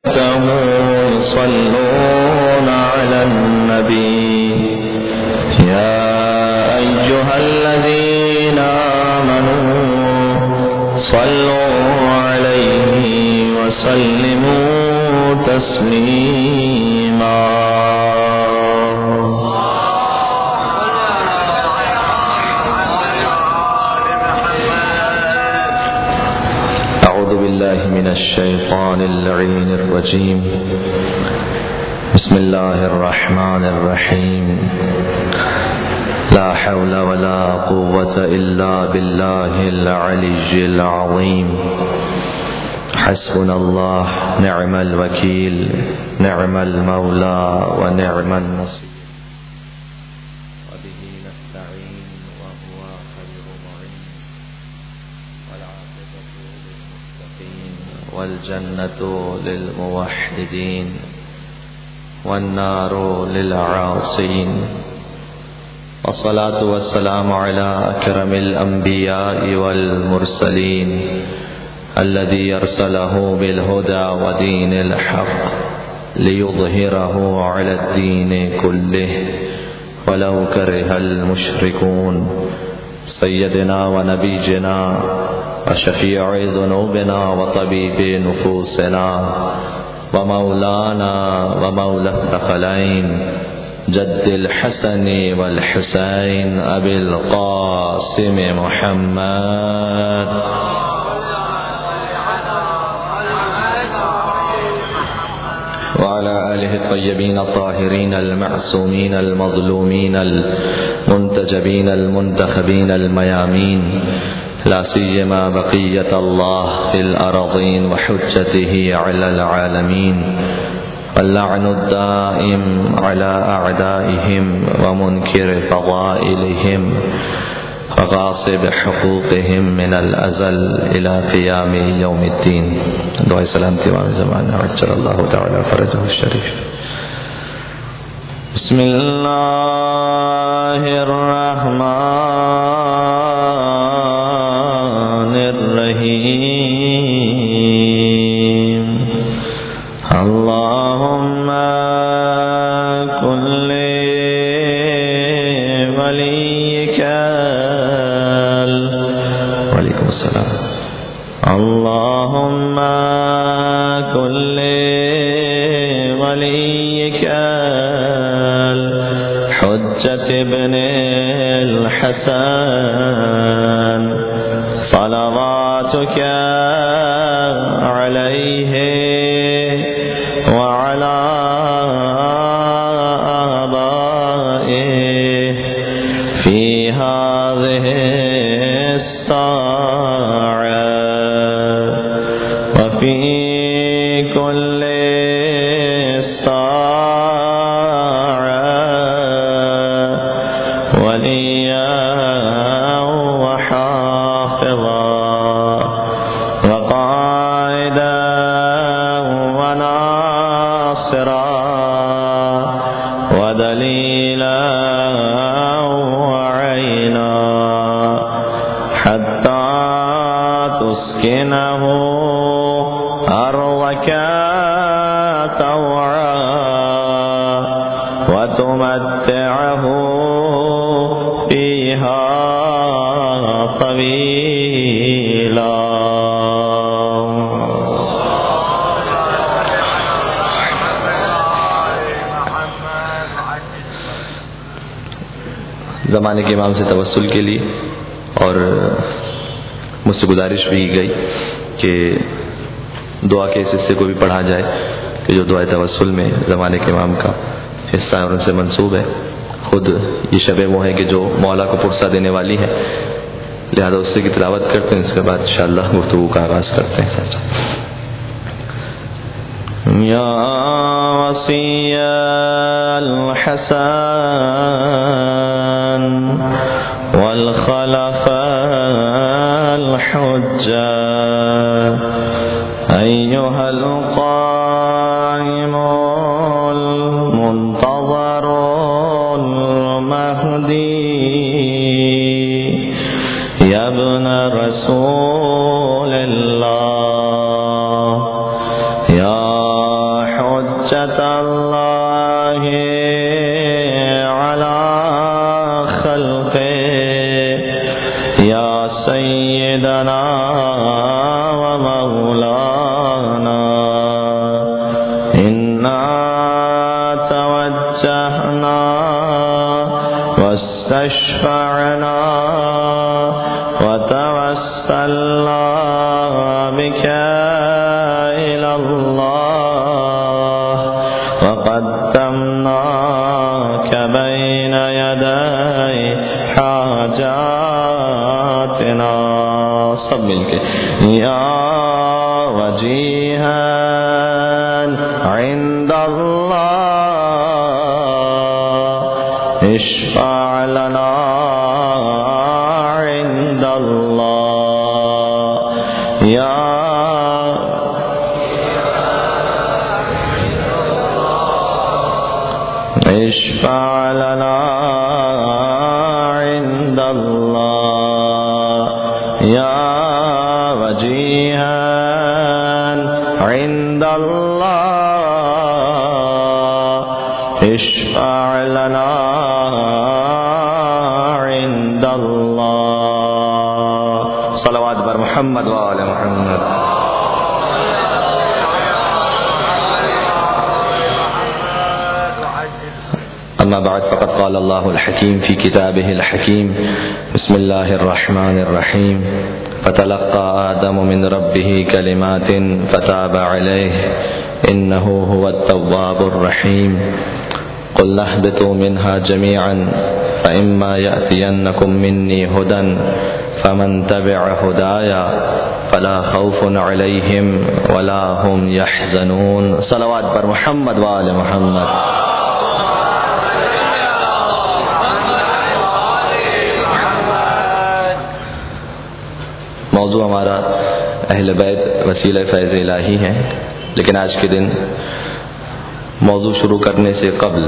يصلون على النبي يا أيها الذين آمنوا صلوا عليه وسلموا تسليما. أعوذ بالله من الشيطان اللعين الرجيم. بسم الله الرحمن الرحيم. لا حول ولا قوة إلا بالله العلي العظيم. حسبنا الله نعم الوكيل نعم المولى ونعم النصير. وبه نستعين وهو خير معين. والعاقبة للمتقين والجنة للموحدين والنار للعاصين. والصلاة والسلام على أكرم الأنبياء والمرسلين الذي أرسله بالهدى ودين الحق ليظهره على الدين كله ولو كره المشركون. سيدنا ونبينا وشفيع ذنوبنا وطبيب نفوسنا ومولانا ومولى الثقلين جد الحسن والحسين أبي القاسم محمد وعلى آله الطيبين الطاهرين المعصومين المظلومين المنتجبين المنتخبين الميامين، لا سيما بقية الله في الأرضين وحجته على العالمين، واللعن الدائم على أعدائهم ومنكر فضائلهم وغاصب حقوقهم من الأزل إلى قيام يوم الدين. دعاء سلامتی امام زمان عجل الله تعالى فرجه الشريف. بسم الله الرحمن الرحيم. اللهم كن لوليك وعليكم السلام. اللهم كن لوليك الحجة ابن الحسن صلواتك عليه وعلى آبائه في هذه الساعة وفي كل ساعة وليا وحافظا وقائدا وناصرا ودليلا وعينا حتى تسكنه أرضك طوعا وتمتعه فيها طويلا. زمانے کے امام سے توسل کے لیے اور مجھ سے گزارش بھی کی گئی کہ دعا کے اس حصے کو بھی پڑھا جائے کہ جو دعائے توسل میں زمانے کے امام کا حصہ ہے اور ان سے منسوب ہے. خود یہ شب وہ ہے کہ جو مولا کو پرسہ دینے والی ہے، لہذا اس سے کی تلاوت کرتے ہیں. اس کے بعد انشاءاللہ گفتگو کا آغاز کرتے ہیں. یا وصی الحسن والخلفاء الحجة أيها القائم المنتظر المهدي يا ابن رسول الله يا حجة الله على خلقه يا سيدنا ومولانا إنا توجهنا واستشفعنا وتوسلنا بك إلى الله وقدمناك بين يدي حاجاتنا سب مل کے یا وجیہا عند اللہ اشفع لنا عند اللہ یا اشفع لنا عند اللہ یا وجیہا عند اللہ اشفع لنا عند اللہ صلوات بر محمد وآل محمد. أما بعد فقد قال الله الحكيم في كتابه الحكيم بسم الله الرحمن الرحيم فتلقى آدم من ربه كلمات فتاب عليه إنه هو التواب الرحيم قل اهبطوا منها جميعا فإما يأتينكم مني هدى فمن تبع هدايا فلا خوف عليهم ولا هم يحزنون صلوات بر محمد وآل محمد. موضوع ہمارا اہل بیت وسیلہ فیض الہی ہے، لیکن آج کے دن موضوع شروع کرنے سے قبل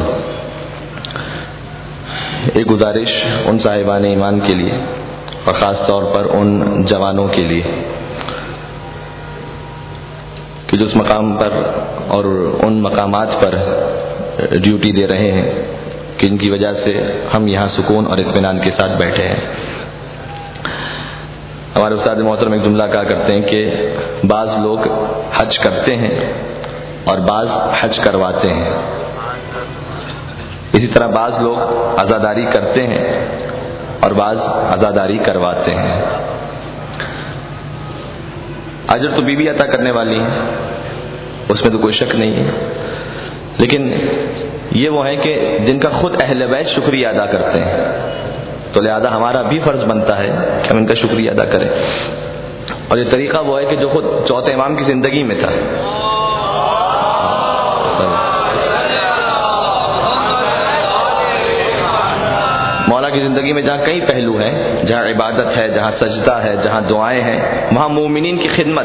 ایک گزارش ان صاحبان ایمان کے لیے اور خاص طور پر ان جوانوں کے لیے کہ جو اس مقام پر اور ان مقامات پر ڈیوٹی دے رہے ہیں کہ ان کی وجہ سے ہم یہاں سکون اور اطمینان کے ساتھ بیٹھے ہیں. ہمارے استاد محترم ایک جملہ کہا کرتے ہیں کہ بعض لوگ حج کرتے ہیں اور بعض حج کرواتے ہیں، اسی طرح بعض لوگ عزاداری کرتے ہیں اور بعض عزاداری کرواتے ہیں. اجر تو بیوی عطا کرنے والی ہیں، اس میں تو کوئی شک نہیں ہے، لیکن یہ وہ ہیں کہ جن کا خود اہل بیت شکریہ ادا کرتے ہیں، تو لہذا ہمارا بھی فرض بنتا ہے کہ ہم ان کا شکریہ ادا کریں. اور یہ طریقہ وہ ہے کہ جو خود چوتھے امام کی زندگی میں تھا. مولا کی زندگی میں جہاں کئی پہلو ہیں، جہاں عبادت ہے، جہاں سجدہ ہے، جہاں دعائیں ہیں، وہاں مومنین کی خدمت.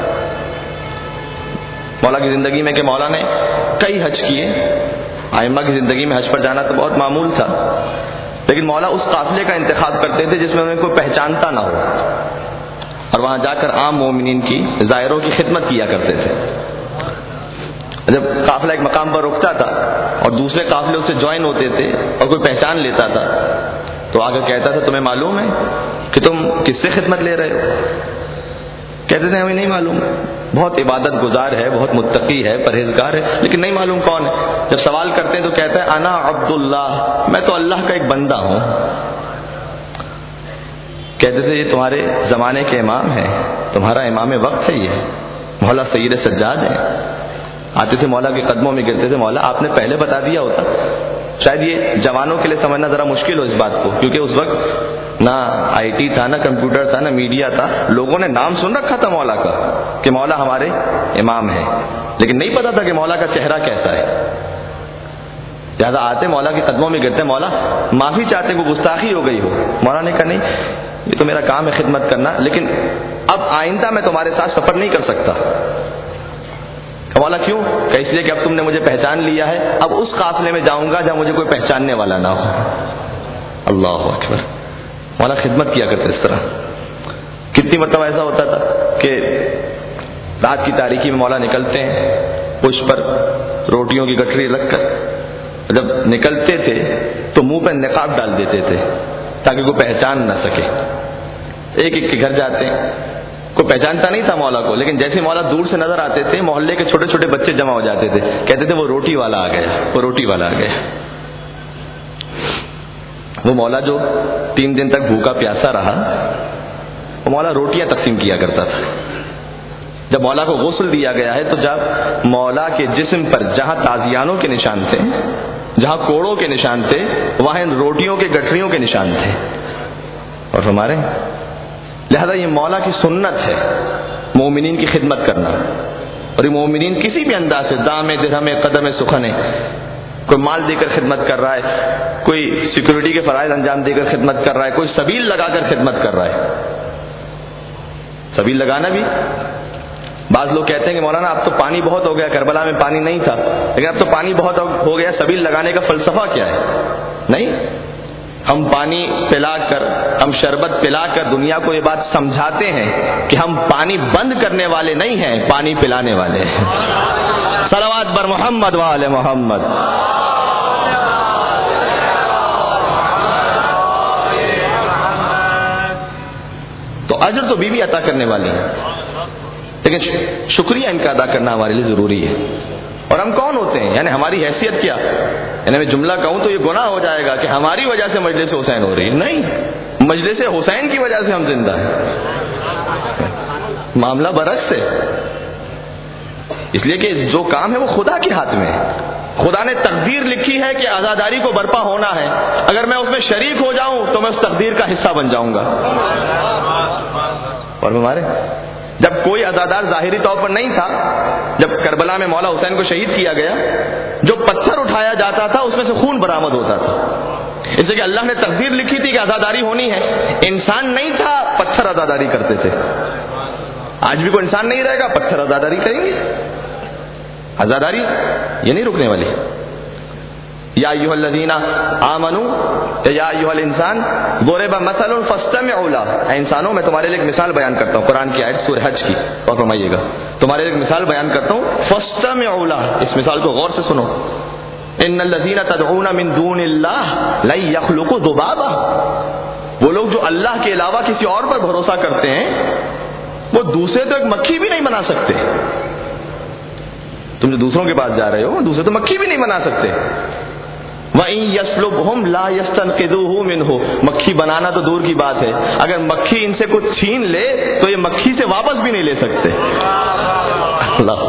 مولا کی زندگی میں کہ مولا نے کئی حج کیے، ائمہ کی زندگی میں حج پر جانا تو بہت معمول تھا، لیکن مولا اس قافلے کا انتخاب کرتے تھے جس میں انہیں کوئی پہچانتا نہ ہو، اور وہاں جا کر عام مومنین کی زائروں کی خدمت کیا کرتے تھے. جب قافلہ ایک مقام پر رکتا تھا اور دوسرے قافلے اس سے جوائن ہوتے تھے اور کوئی پہچان لیتا تھا تو آگے کہتا تھا تمہیں معلوم ہے کہ تم کس سے خدمت لے رہے ہو؟ کہتے تھے ہمیں نہیں معلوم، بہت عبادت گزار ہے، بہت متقی ہے، پرہیزگار ہے، لیکن نہیں معلوم کون ہے. جب سوال کرتے ہیں تو کہتا ہے انا عبداللہ، میں تو اللہ کا ایک بندہ ہوں. کہتے تھے یہ تمہارے زمانے کے امام ہیں، تمہارا امام وقت ہے، یہ مولا سید سجاد ہیں. آتے تھے مولا کے قدموں میں گرتے تھے، مولا آپ نے پہلے بتا دیا ہوتا. شاید یہ جوانوں کے لیے سمجھنا ذرا مشکل ہو اس بات کو، کیونکہ اس وقت نہ آئی ٹی تھا، نہ کمپیوٹر تھا، نہ میڈیا تھا. لوگوں نے نام سن رکھا تھا مولا کا کہ مولا ہمارے امام ہیں، لیکن نہیں پتا تھا کہ مولا کا چہرہ کیسا ہے. لہٰذا آتے مولا کے قدموں میں گرتے، مولا معافی چاہتے کو گستاخی ہو گئی ہو. مولا نے کہا نہیں، یہ تو میرا کام ہے خدمت کرنا، لیکن اب آئندہ میں تمہارے ساتھ سفر نہیں کر سکتا. مولا کیوں؟ کہ اس لیے کہ اب تم نے مجھے پہچان لیا ہے، اب اس قافلے میں جاؤں گا جہاں مجھے کوئی پہچاننے والا نہ ہو. اللہ اکبر. مولا خدمت کیا کرتے اس طرح. کتنی مرتبہ ایسا ہوتا تھا کہ رات کی تاریکی میں مولا نکلتے ہیں پشت پر روٹیوں کی گٹھری رکھ کر جب نکلتے تھے تو منہ پہ نقاب ڈال دیتے تھے تاکہ کوئی پہچان نہ سکے. ایک ایک کے گھر جاتے ہیں, کوئی پہچانتا نہیں تھا مولا کو, لیکن جیسے مولا دور سے نظر آتے تھے محلے کے چھوٹے چھوٹے بچے جمع ہو جاتے تھے, کہتے تھے وہ روٹی والا آ گیا, وہ روٹی والا آ گیا. وہ مولا جو 3 دن تک بھوکا پیاسا رہا, وہ مولا روٹیاں تقسیم کیا کرتا تھا. جب مولا کو غسل دیا گیا ہے تو جب مولا کے جسم پر جہاں تازیانوں کے نشان تھے, جہاں کوڑوں کے نشان تھے, وہاں ان روٹیوں کے گٹھریوں کے نشان تھے. اور ہمارے لہذا یہ مولا کی سنت ہے مومنین کی خدمت کرنا. اور یہ مومنین کسی بھی انداز سے دام درہم قدم سخن, کوئی مال دے کر خدمت کر رہا ہے, کوئی سیکورٹی کے فرائض انجام دے کر خدمت کر رہا ہے, کوئی سبیل لگا کر خدمت کر رہا ہے. سبیل لگانا بھی, بعض لوگ کہتے ہیں کہ مولانا اب تو پانی بہت ہو گیا, کربلا میں پانی نہیں تھا, لیکن اب تو پانی بہت ہو گیا, سبیل لگانے کا فلسفہ کیا ہے؟ نہیں, ہم پانی پلا کر, ہم شربت پلا کر دنیا کو یہ بات سمجھاتے ہیں کہ ہم پانی بند کرنے والے نہیں ہیں, پانی پلانے والے ہیں. صلوات بر محمد و آل محمد. تو اجر تو بیوی عطا کرنے والی ہے, لیکن شکریہ ان کا ادا کرنا ہمارے لیے ضروری ہے. اور ہم کون ہوتے ہیں, یعنی ہماری حیثیت کیا, یعنی میں جملہ کہوں تو یہ گناہ ہو جائے گا کہ ہماری وجہ سے مجلس حسین ہو رہی ہے. نہیں, مجلس حسین کی وجہ سے ہم زندہ ہیں. معاملہ برعکس ہے, اس لیے کہ جو کام ہے وہ خدا کے ہاتھ میں ہے. خدا نے تقدیر لکھی ہے کہ عزاداری کو برپا ہونا ہے, اگر میں اس میں شریک ہو جاؤں تو میں اس تقدیر کا حصہ بن جاؤں گا. اور ہمارے جب کوئی عزادار ظاہری طور پر نہیں تھا, جب کربلا میں مولا حسین کو شہید کیا گیا, جو پتھر اٹھایا جاتا تھا اس میں سے خون برآمد ہوتا تھا, اس لیے کہ اللہ نے تقدیر لکھی تھی کہ عزاداری ہونی ہے. انسان نہیں تھا, پتھر عزاداری کرتے تھے. آج بھی کوئی انسان نہیں رہے گا, پتھر عزاداری کریں گے. عزاداری یہ نہیں رکنے والی. یا ایھا الذین آمنوا, یا ایھا الانسان ضرب مثل فاستمعوا له. اے انسانوں, میں تمہارے لیے ایک مثال بیان کرتا ہوں, قرآن کی آیت سورہ حج کی, اور فرمائیے گا. تمہارے لیے ایک مثال بیان کرتا ہوں, فاستمعوا له, اس مثال کو غور سے سنو. ان الذین تدعون من دون اللہ لن یخلقوا ذبابا. وہ لوگ جو اللہ کے علاوہ کسی اور پر بھروسہ کرتے ہیں, وہ دوسرے تو ایک مکھی بھی نہیں بنا سکتے. تم جو دوسروں کے پاس جا رہے ہو, دوسرے تو مکھی بھی نہیں بنا سکتے. وَإِن يَسْلُبْهُمْ لَا يَسْتَنْقِذُوهُ مِنْهُ. مکھی بنانا تو دور کی بات ہے, اگر مکھی ان سے کچھ چھین لے تو یہ مکھی سے واپس بھی نہیں لے سکتے. اللہ,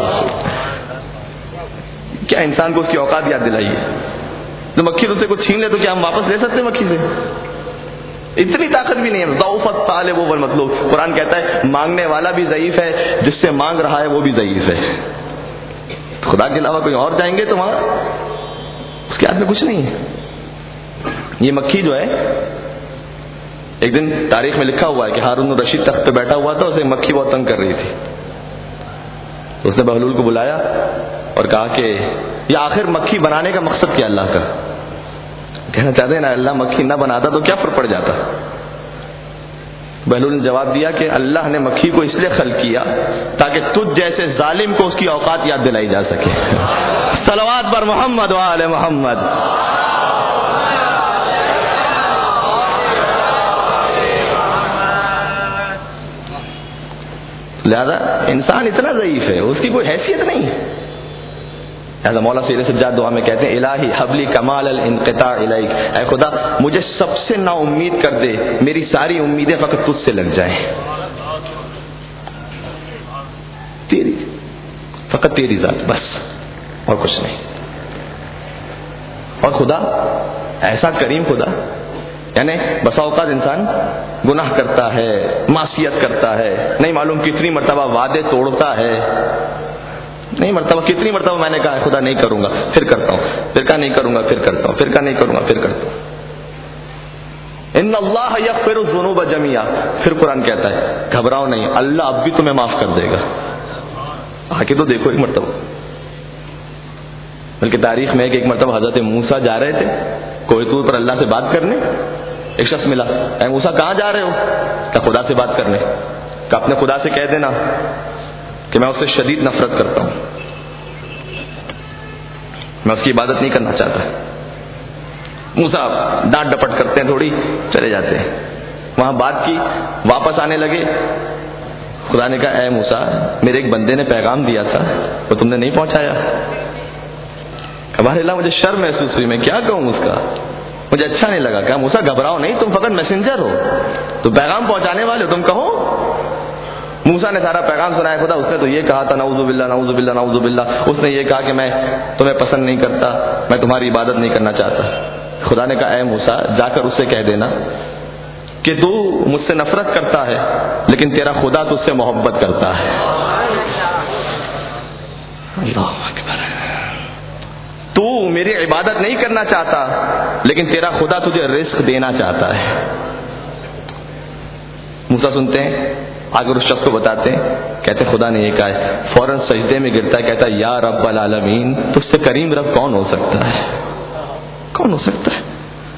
کیا انسان کو اس کی اوقات یاد دلائی ہے. تو مکھی تو سے کچھ چھین لے تو کیا ہم واپس لے سکتے مکھی سے؟ اتنی طاقت بھی نہیں ہے. ضعف الطالب والمطلوب. قرآن کہتا ہے مانگنے والا بھی ضعیف ہے, جس سے مانگ رہا ہے وہ بھی ضعیف ہے. خدا کے علاوہ کوئی اور جائیں گے تو وہاں اس کے ہاتھ میں کچھ نہیں ہے. یہ مکھی جو ہے, ایک دن تاریخ میں لکھا ہوا ہے کہ ہارون الرشید تخت پہ بیٹھا ہوا تھا, اسے مکھی بہت تنگ کر رہی تھی. تو اس نے بہلول کو بلایا اور کہا کہ یہ آخر مکھی بنانے کا مقصد کیا اللہ کا؟ کہنا چاہتے ہیں نا, اللہ مکھی نہ بناتا تو کیا فرق پڑ جاتا. بہلول نے جواب دیا کہ اللہ نے مکھی کو اس لیے خلق کیا تاکہ تجھ جیسے ظالم کو اس کی اوقات یاد دلائی جا سکے. صلوات بر محمد و آل محمد. لہذا انسان اتنا ضعیف ہے, اس کی کوئی حیثیت نہیں ہے. لہذا مولا سید سجاد دعا میں کہتے ہیں الہی حبلی کمال الانقطاع الیک, اے خدا مجھے سب سے نا امید کر دے, میری ساری امیدیں فقط تجھ سے لگ جائیں, تیری, فقط تیری ذات بس, اور کچھ نہیں. اور خدا ایسا کریم خدا, یعنی بسا اوقات انسان گناہ کرتا ہے, معصیت کرتا ہے, نہیں معلوم کتنی مرتبہ وعدے توڑتا ہے, نہیں مرتبہ کتنی مرتبہ میں نے کہا خدا نہیں کروں گا, پھر کرتا ہوں, پھر کہا نہیں کروں گا, پھر کرتا ہوں, پھر کہا نہیں کروں گا, پھر کرتا ہوں. ان اللہ یغفر الذنوب جميعا. پھر قرآن کہتا ہے گھبراؤ نہیں, اللہ اب بھی تمہیں معاف کر دے گا. آ کے تو دیکھو ایک مرتبہ. بلکہ تاریخ میں ایک مرتبہ حضرت موسیٰ جا رہے تھے کوہ طور پر اللہ سے بات کرنے. ایک شخص ملا, اے موسیٰ کہاں جا رہے ہو؟ کہ خدا سے بات کرنے. کہ اپنے خدا سے کہہ دینا کہ میں اس سے شدید نفرت کرتا ہوں. میں اس کی عبادت نہیں کرنا چاہتا. موسیٰ ڈانٹ ڈپٹ کرتے ہیں تھوڑی, چلے جاتے ہیں. وہاں بات کی, واپس آنے لگے. خدا نے کہا اے موسیٰ, میرے ایک بندے نے پیغام دیا تھا, وہ تم نے نہیں پہنچایا. ہمارے اللہ مجھے شرم محسوس ہوئی, میں کیا کہوں اس کا, مجھے اچھا نہیں لگا. کہا موسیٰ گھبراؤ نہیں, تم فقط میسنجر ہو, تو پیغام پہنچانے والے ہو, تم کہو. موسیٰ نے سارا پیغام سنایا. خدا اس نے تو یہ کہا تھا نعوذ باللہ نعوذ باللہ نعوذ باللہ, اس نے یہ کہا کہ میں تمہیں پسند نہیں کرتا, میں تمہاری عبادت نہیں کرنا چاہتا. خدا نے کہا اے موسیٰ جا کر اسے کہہ دینا کہ تو مجھ سے نفرت کرتا ہے لیکن تیرا خدا تجھ سے محبت کرتا ہے. اللہ اکبر. تو میری عبادت نہیں کرنا چاہتا لیکن تیرا خدا تجھے رزق دینا چاہتا ہے. موسیٰ سنتے ہیں, اگر اس شخص کو بتاتے ہیں, کہتے خدا نے یہ کہا ہے. فوراً سجدے میں گرتا ہے, کہتا ہے یا رب العالمین, تجھ سے کریم رب کون ہو سکتا ہے, کون ہو سکتا ہے.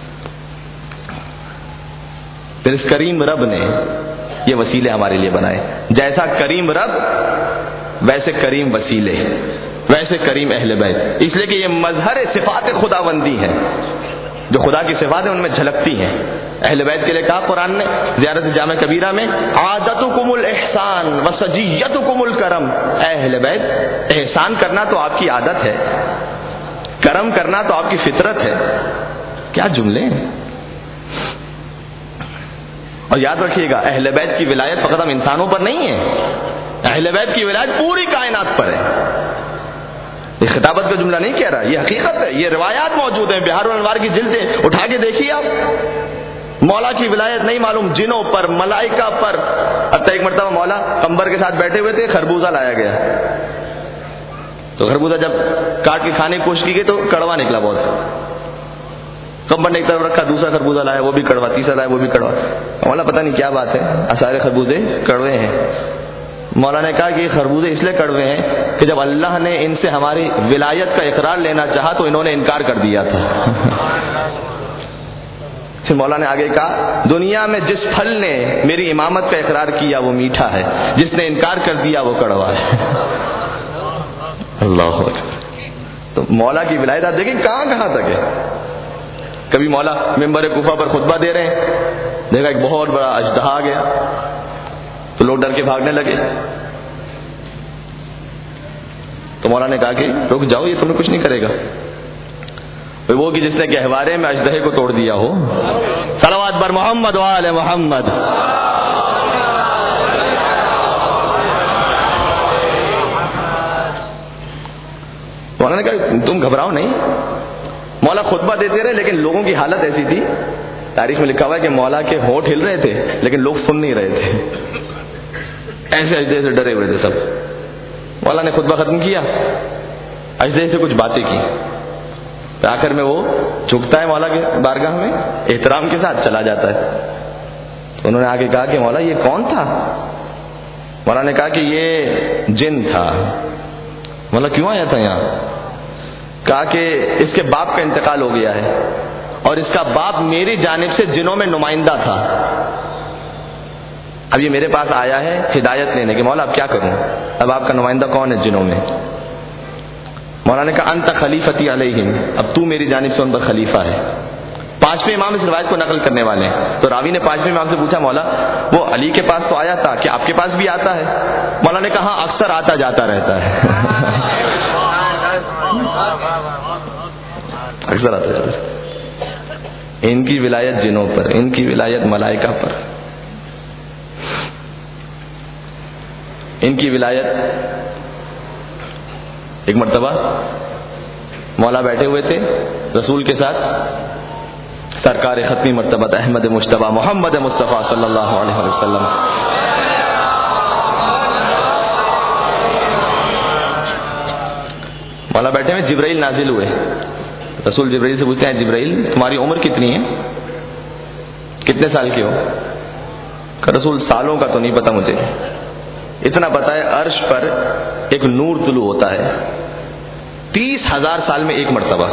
پھر اس کریم رب نے یہ وسیلے ہمارے لیے بنائے. جیسا کریم رب ویسے کریم وسیلے, ویسے کریم اہل بیت. اس لیے کہ یہ مظہر صفات خداوندی ہے, جو خدا کی صفات ہیں ان میں جھلکتی ہیں. اہل بیت کے لیے کہا قرآن نے زیارت جامع کبیرہ میں, عادتکم الاحسان وسجیتکم الکرم. اے اہل بیت, احسان کرنا تو آپ کی عادت ہے, کرم کرنا تو آپ کی فطرت ہے. کیا جملے ہیں. اور یاد رکھیے گا, اہل بیت کی ولایت فقط ہم انسانوں پر نہیں ہے, اہل بیت کی ولایت پوری کائنات پر ہے. یہ خطابت کا جملہ نہیں کہہ رہا, یہ حقیقت ہے. یہ روایات موجود ہیں, بہار الانوار کی جلدیں اٹھا کے دیکھیے آپ. مولا کی ولایت نہیں معلوم جنوں پر, ملائکہ پر. حتیٰ ایک مرتبہ مولا قمبر کے ساتھ بیٹھے ہوئے تھے, خربوزہ لایا گیا, تو خربوزہ جب کاٹ کے کھانے کی کوشش کی گئی تو کڑوا نکلا بہت. قمبر نے ایک طرف رکھا, دوسرا خربوزہ لایا وہ بھی کڑوا, تیسرا لایا وہ بھی کڑوا. مولا پتہ نہیں کیا بات ہے, سارے خربوزے کڑوے ہیں. مولا نے کہا کہ یہ خربوزے اس لیے کڑوے ہیں کہ جب اللہ نے ان سے ہماری ولایت کا اقرار لینا چاہا تو انہوں نے انکار کر دیا تھا. پھر مولا نے آگے کہا دنیا میں جس پھل نے میری امامت کا اقرار کیا وہ میٹھا ہے, جس نے انکار کر دیا وہ کڑوا ہے. اللہ اکبر. تو مولا کی ولایت آپ دیکھیں کہاں کہاں تک ہے. کبھی مولا ممبر کوفہ پر خطبہ دے رہے ہیں, دیکھا ایک بہت بڑا اژدہا آ گیا, تو لوگ ڈر کے بھاگنے لگے. تو مولا نے کہا کہ رک جاؤ, یہ تمہیں کچھ نہیں کرے گا. وہ کہ جس نے گہوارے میں اژدہے کو توڑ دیا ہو. صلوات بر محمد و آل محمد. مولا نے کہا تم گھبراؤ نہیں. مولا خطبہ دیتے رہے لیکن لوگوں کی حالت ایسی تھی, تاریخ میں لکھا ہوا ہے کہ مولا کے ہونٹ ہل رہے تھے لیکن لوگ سن نہیں رہے تھے, ایسے اژدہے سے ڈرے ہوئے تھے سب. مولا نے خطبہ ختم کیا, اژدہے سے کچھ باتیں کی. آخر میں وہ جھکتا ہے مولا کے بارگاہ میں, احترام کے ساتھ چلا جاتا ہے. تو انہوں نے آگے کہا کہ مولا یہ کون تھا. مولا نے کہا کہ یہ جن تھا. مولا کیوں آیا تھا یہاں. کہا کہ اس کے باپ کا انتقال ہو گیا ہے اور اس کا باپ میری جانب سے جنوں میں نمائندہ تھا. اب یہ میرے پاس آیا ہے ہدایت لینے کی. مولا اب کیا کروں, اب آپ کا نمائندہ کون ہے جنوں میں. مولا نے کہا انت خلیفتی علیہم, اب تو میری جانب سے ان پر خلیفہ ہے. پانچویں امام اس روایت کو نقل کرنے والے ہیں. تو راوی نے پانچویں امام سے پوچھا مولا وہ علی کے پاس تو آیا تھا, کہ آپ کے پاس بھی آتا ہے. مولا نے کہا اکثر آتا جاتا رہتا ہے. اکثر آتا جاتا ہے. ان کی ولایت جنوں پر, ان کی ولایت ملائکہ پر, ان کی ولایت. ایک مرتبہ مولا بیٹھے ہوئے تھے رسول کے ساتھ, سرکار ختمی مرتبہ احمد مجتبیٰ محمد مصطفیٰ صلی اللہ علیہ وسلم. مولا بیٹھے ہوئے, جبرائیل نازل ہوئے. رسول جبرائیل سے پوچھتے ہیں جبرائیل تمہاری عمر کتنی ہے, کتنے سال کے ہو. کہ رسول سالوں کا تو نہیں پتا مجھے, اتنا پتا ہے عرش پر ایک نور طلوع ہوتا ہے 30,000 سال میں ایک مرتبہ.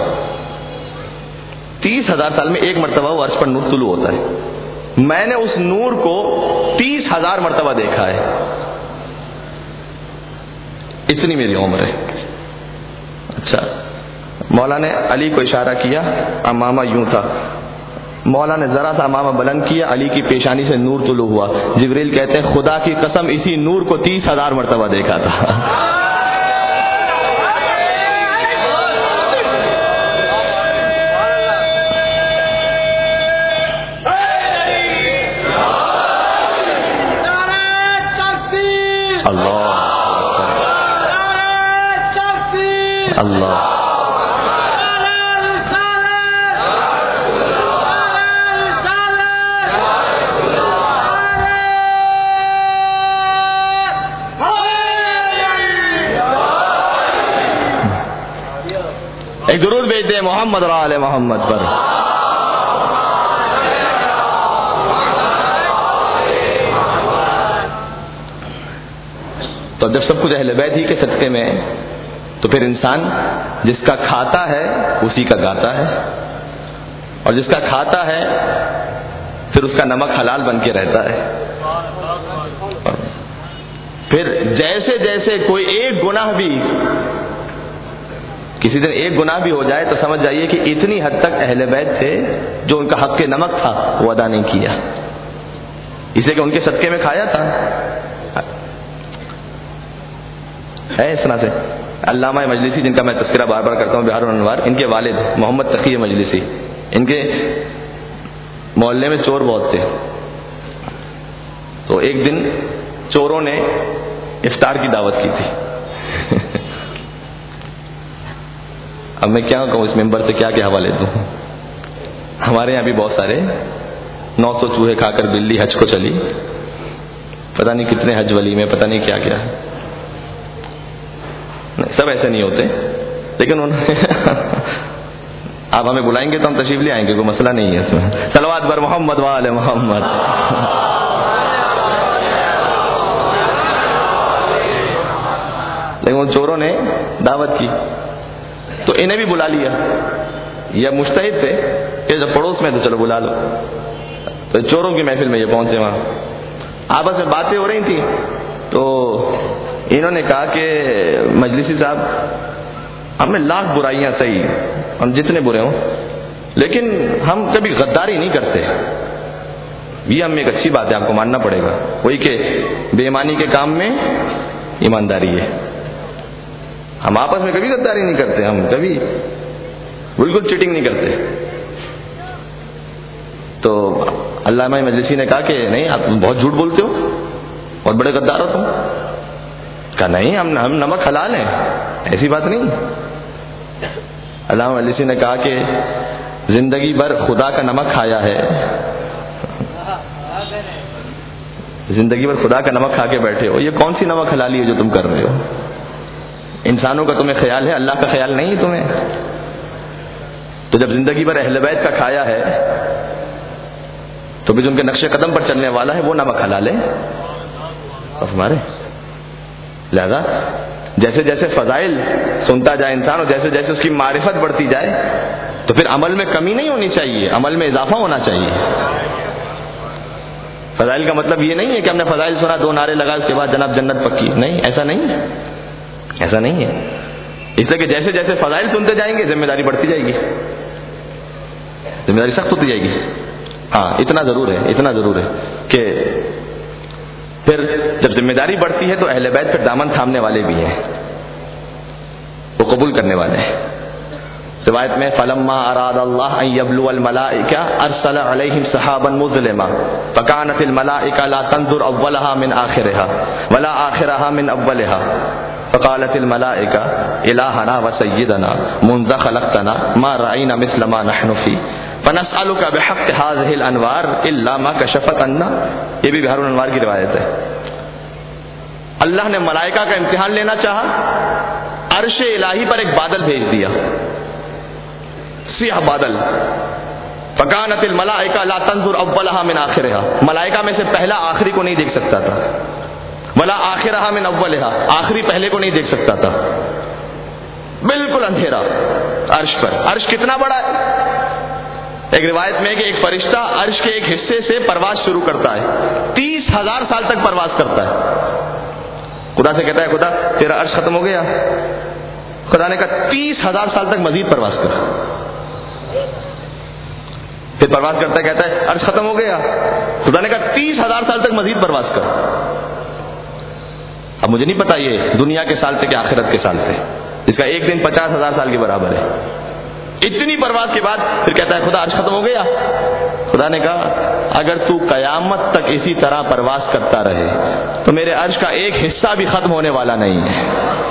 30,000 سال میں ایک مرتبہ وہ عرش پر نور طلوع ہوتا ہے. میں نے اس نور کو 30,000 مرتبہ دیکھا ہے. اتنی میری عمر ہے. اچھا مولا نے علی کو اشارہ کیا، امامہ یوں تھا، مولا نے ذرا سا امامہ بلند کیا، علی کی پیشانی سے نور طلوع ہوا۔ جبریل کہتے ہیں خدا کی قسم اسی نور کو 30,000 مرتبہ دیکھا تھا۔ اللہ اللہ ایک درود بھیج دیں محمد اور آل محمد پر۔ تو جب سب کچھ اہل بیت ہی کے صدقے میں ہے تو پھر انسان جس کا کھاتا ہے اسی کا گاتا ہے، اور جس کا کھاتا ہے پھر اس کا نمک حلال بن کے رہتا ہے۔ پھر جیسے جیسے کوئی ایک گناہ بھی، کسی دن ایک گناہ بھی ہو جائے تو سمجھ جائیے کہ اتنی حد تک اہل بیت تھے جو ان کا حق نمک تھا وہ ادا نہیں کیا، اسے کہ ان کے صدقے میں کھایا تھا۔ ہے اس طرح سے علامہ مجلسی، جن کا میں تذکرہ بار بار کرتا ہوں، بہار الانوار، ان کے والد محمد تقی مجلسی، ان کے محلے میں چور بہت تھے، تو ایک دن چوروں نے افطار کی دعوت کی تھی۔ اب میں کیا کہوں، اس ممبر سے کیا کیا حوالے دوں۔ ہمارے یہاں بھی بہت سارے 900 چوہے کھا کر بلی حج کو چلی، پتہ نہیں کتنے حج ولی میں، پتہ نہیں کیا کیا۔ سب ایسے نہیں ہوتے، لیکن آپ ہمیں بلائیں گے تو ہم تشریف لے آئیں گے، کوئی مسئلہ نہیں ہے اس میں۔ صلوات بر محمد وآل محمد۔ لیکن ان چوروں نے دعوت کی تو انہیں بھی بلا لیا، یہ مجتہد تھے کہ جب پڑوس میں تو چلو بلا لو، تو چوروں کی محفل میں یہ پہنچے، وہاں آپس میں باتیں ہو رہی تھیں، تو انہوں نے کہا کہ مجلسی صاحب ہمیں لاکھ برائیاں صحیح، ہم جتنے برے ہوں، لیکن ہم کبھی غداری نہیں کرتے، یہ ہم ایک اچھی بات ہے، آپ کو ماننا پڑے گا، وہی کہ بے ایمانی کے کام میں ایمانداری ہے، ہم آپس میں کبھی غداری نہیں کرتے، ہم کبھی بالکل چیٹنگ نہیں کرتے۔ تو علامہ مجلسی نے کہا کہ نہیں، آپ بہت جھوٹ بولتے ہو، بہت بڑے غدار ہو تم۔ کہا نہیں، ہم نمک حلال ہیں، ایسی بات نہیں۔ علامہ مجلسی نے کہا کہ زندگی بھر خدا کا نمک کھایا ہے، زندگی بھر خدا کا نمک کھا کے بیٹھے ہو، یہ کون سی نمک حلالی ہے جو تم کر رہے ہو؟ انسانوں کا تمہیں خیال ہے، اللہ کا خیال نہیں تمہیں؟ تو جب زندگی بھر اہل بیت کا کھایا ہے تو بھی جو ان کے نقش قدم پر چلنے والا ہے وہ نمک حلال ہے ہمارے۔ لہذا جیسے جیسے فضائل سنتا جائے انسان، اور جیسے جیسے اس کی معرفت بڑھتی جائے تو پھر عمل میں کمی نہیں ہونی چاہیے، عمل میں اضافہ ہونا چاہیے۔ فضائل کا مطلب یہ نہیں ہے کہ ہم نے فضائل سنا، 2 نعرے لگا، اس کے بعد جناب جنت پکی، نہیں، ایسا نہیں ہے، ایسا نہیں ہے۔ اس لیے کہ جیسے جیسے فضائل سنتے جائیں گے ذمہ داری بڑھتی جائے گی، ذمہ داری سخت ہوتی جائے گی۔ ہاں اتنا ضرور ہے کہ پھر جب ذمہ داری بڑھتی ہے تو اہل بیت پھر دامن تھامنے والے بھی ہیں، وہ قبول کرنے والے ہیں۔ روایت میں فلما اراد اللہ ان یبلو الملائکہ ارسل علیہم سحابا مظلما فکانت الملائکہ لا تنظر اولها من آخرها ولا آخرها من اولها فقالت الملائکہ الہنا وسیدنا منذ خلقتنا ما رأینا مثل ما نحن فی فنسألک بحق هذه الانوار الا ما کشفت عنا۔ یہ بھی بہار الانوار کی روایت ہے۔ اللہ نے ملائکہ کا امتحان لینا چاہا، عرش الہی پر ایک بادل بھیج دیا، سیاہ بادل، فکانت الملائکہ لا تنظر اولها من آخرها، ملائکہ میں سے پہلا آخری کو نہیں دیکھ سکتا تھا، ولا آخرها من اولها، آخری پہلے کو نہیں دیکھ سکتا تھا، بالکل اندھیرا عرش پر۔ عرش کتنا بڑا ہے؟ ایک روایت میں کہ ایک فرشتہ عرش کے ایک حصے سے پرواز شروع کرتا ہے، 30,000 سال تک پرواز کرتا ہے، خدا سے کہتا ہے خدا تیرا عرش ختم ہو گیا، خدا نے کہا 30,000 سال تک مزید پرواز کر. پھر پرواز کرتا کہتا ہے عرش ختم ہو گیا. خدا نے کہا 30,000 سال تک مزید پرواز کر. اب مجھے نہیں پتا یہ دنیا کے سال تھے کہ آخرت کے سال تھے. اس کا ایک دن 50,000 سال کے برابر ہے. اتنی پرواز کے بعد پھر کہتا ہے خدا عرش ختم ہو گیا. خدا نے کہا اگر تو قیامت تک اسی طرح پرواز کرتا رہے تو میرے عرش کا ایک حصہ بھی ختم ہونے والا نہیں ہے.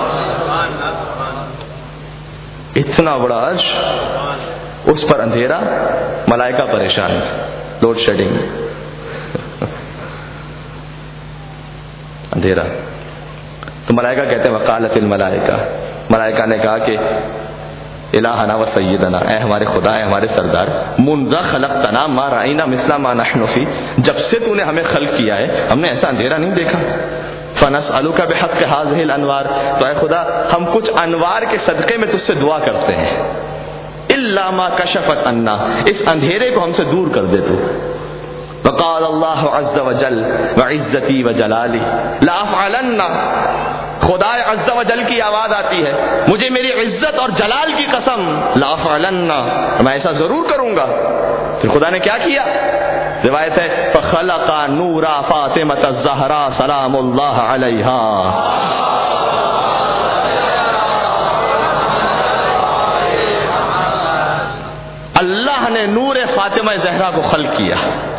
اتنا بڑا عرش, اس پر اندھیرا, ملائکہ پریشان, لوڈ شیڈنگ, اندھیرا. تو ملائکہ کہتے ہیں وقالت الملائکہ, ملائکہ نے کہا کہ الہنا و سیدنا, اے ہمارے خدا, اے ہمارے سردار, منذ خلقتنا ما رأینا مثل ما نحن فی, جب سے تو نے ہمیں خلق کیا ہے ہم نے ایسا اندھیرا نہیں دیکھا. فنسألک بحق هذه الانوار, تو اے خدا ہم کچھ انوار کے صدقے میں تجھ سے دعا کرتے ہیں. الا ما کشفت عنا, اس اندھیرے کو ہم سے دور کر دے تو. وقال اللہ عز وجل وعزتی وجلالی لافعلن, خدا عز وجل کی آواز آتی ہے, مجھے میری عزت اور جلال کی قسم, لافعلن, میں ایسا ضرور کروں گا. پھر خدا نے کیا کیا؟ روایت ہے فخلق نورا فاطمۃ الزہرا سلام اللہ علیہا, اللہ نے نور فاطمہ زہرا کو خلق کیا.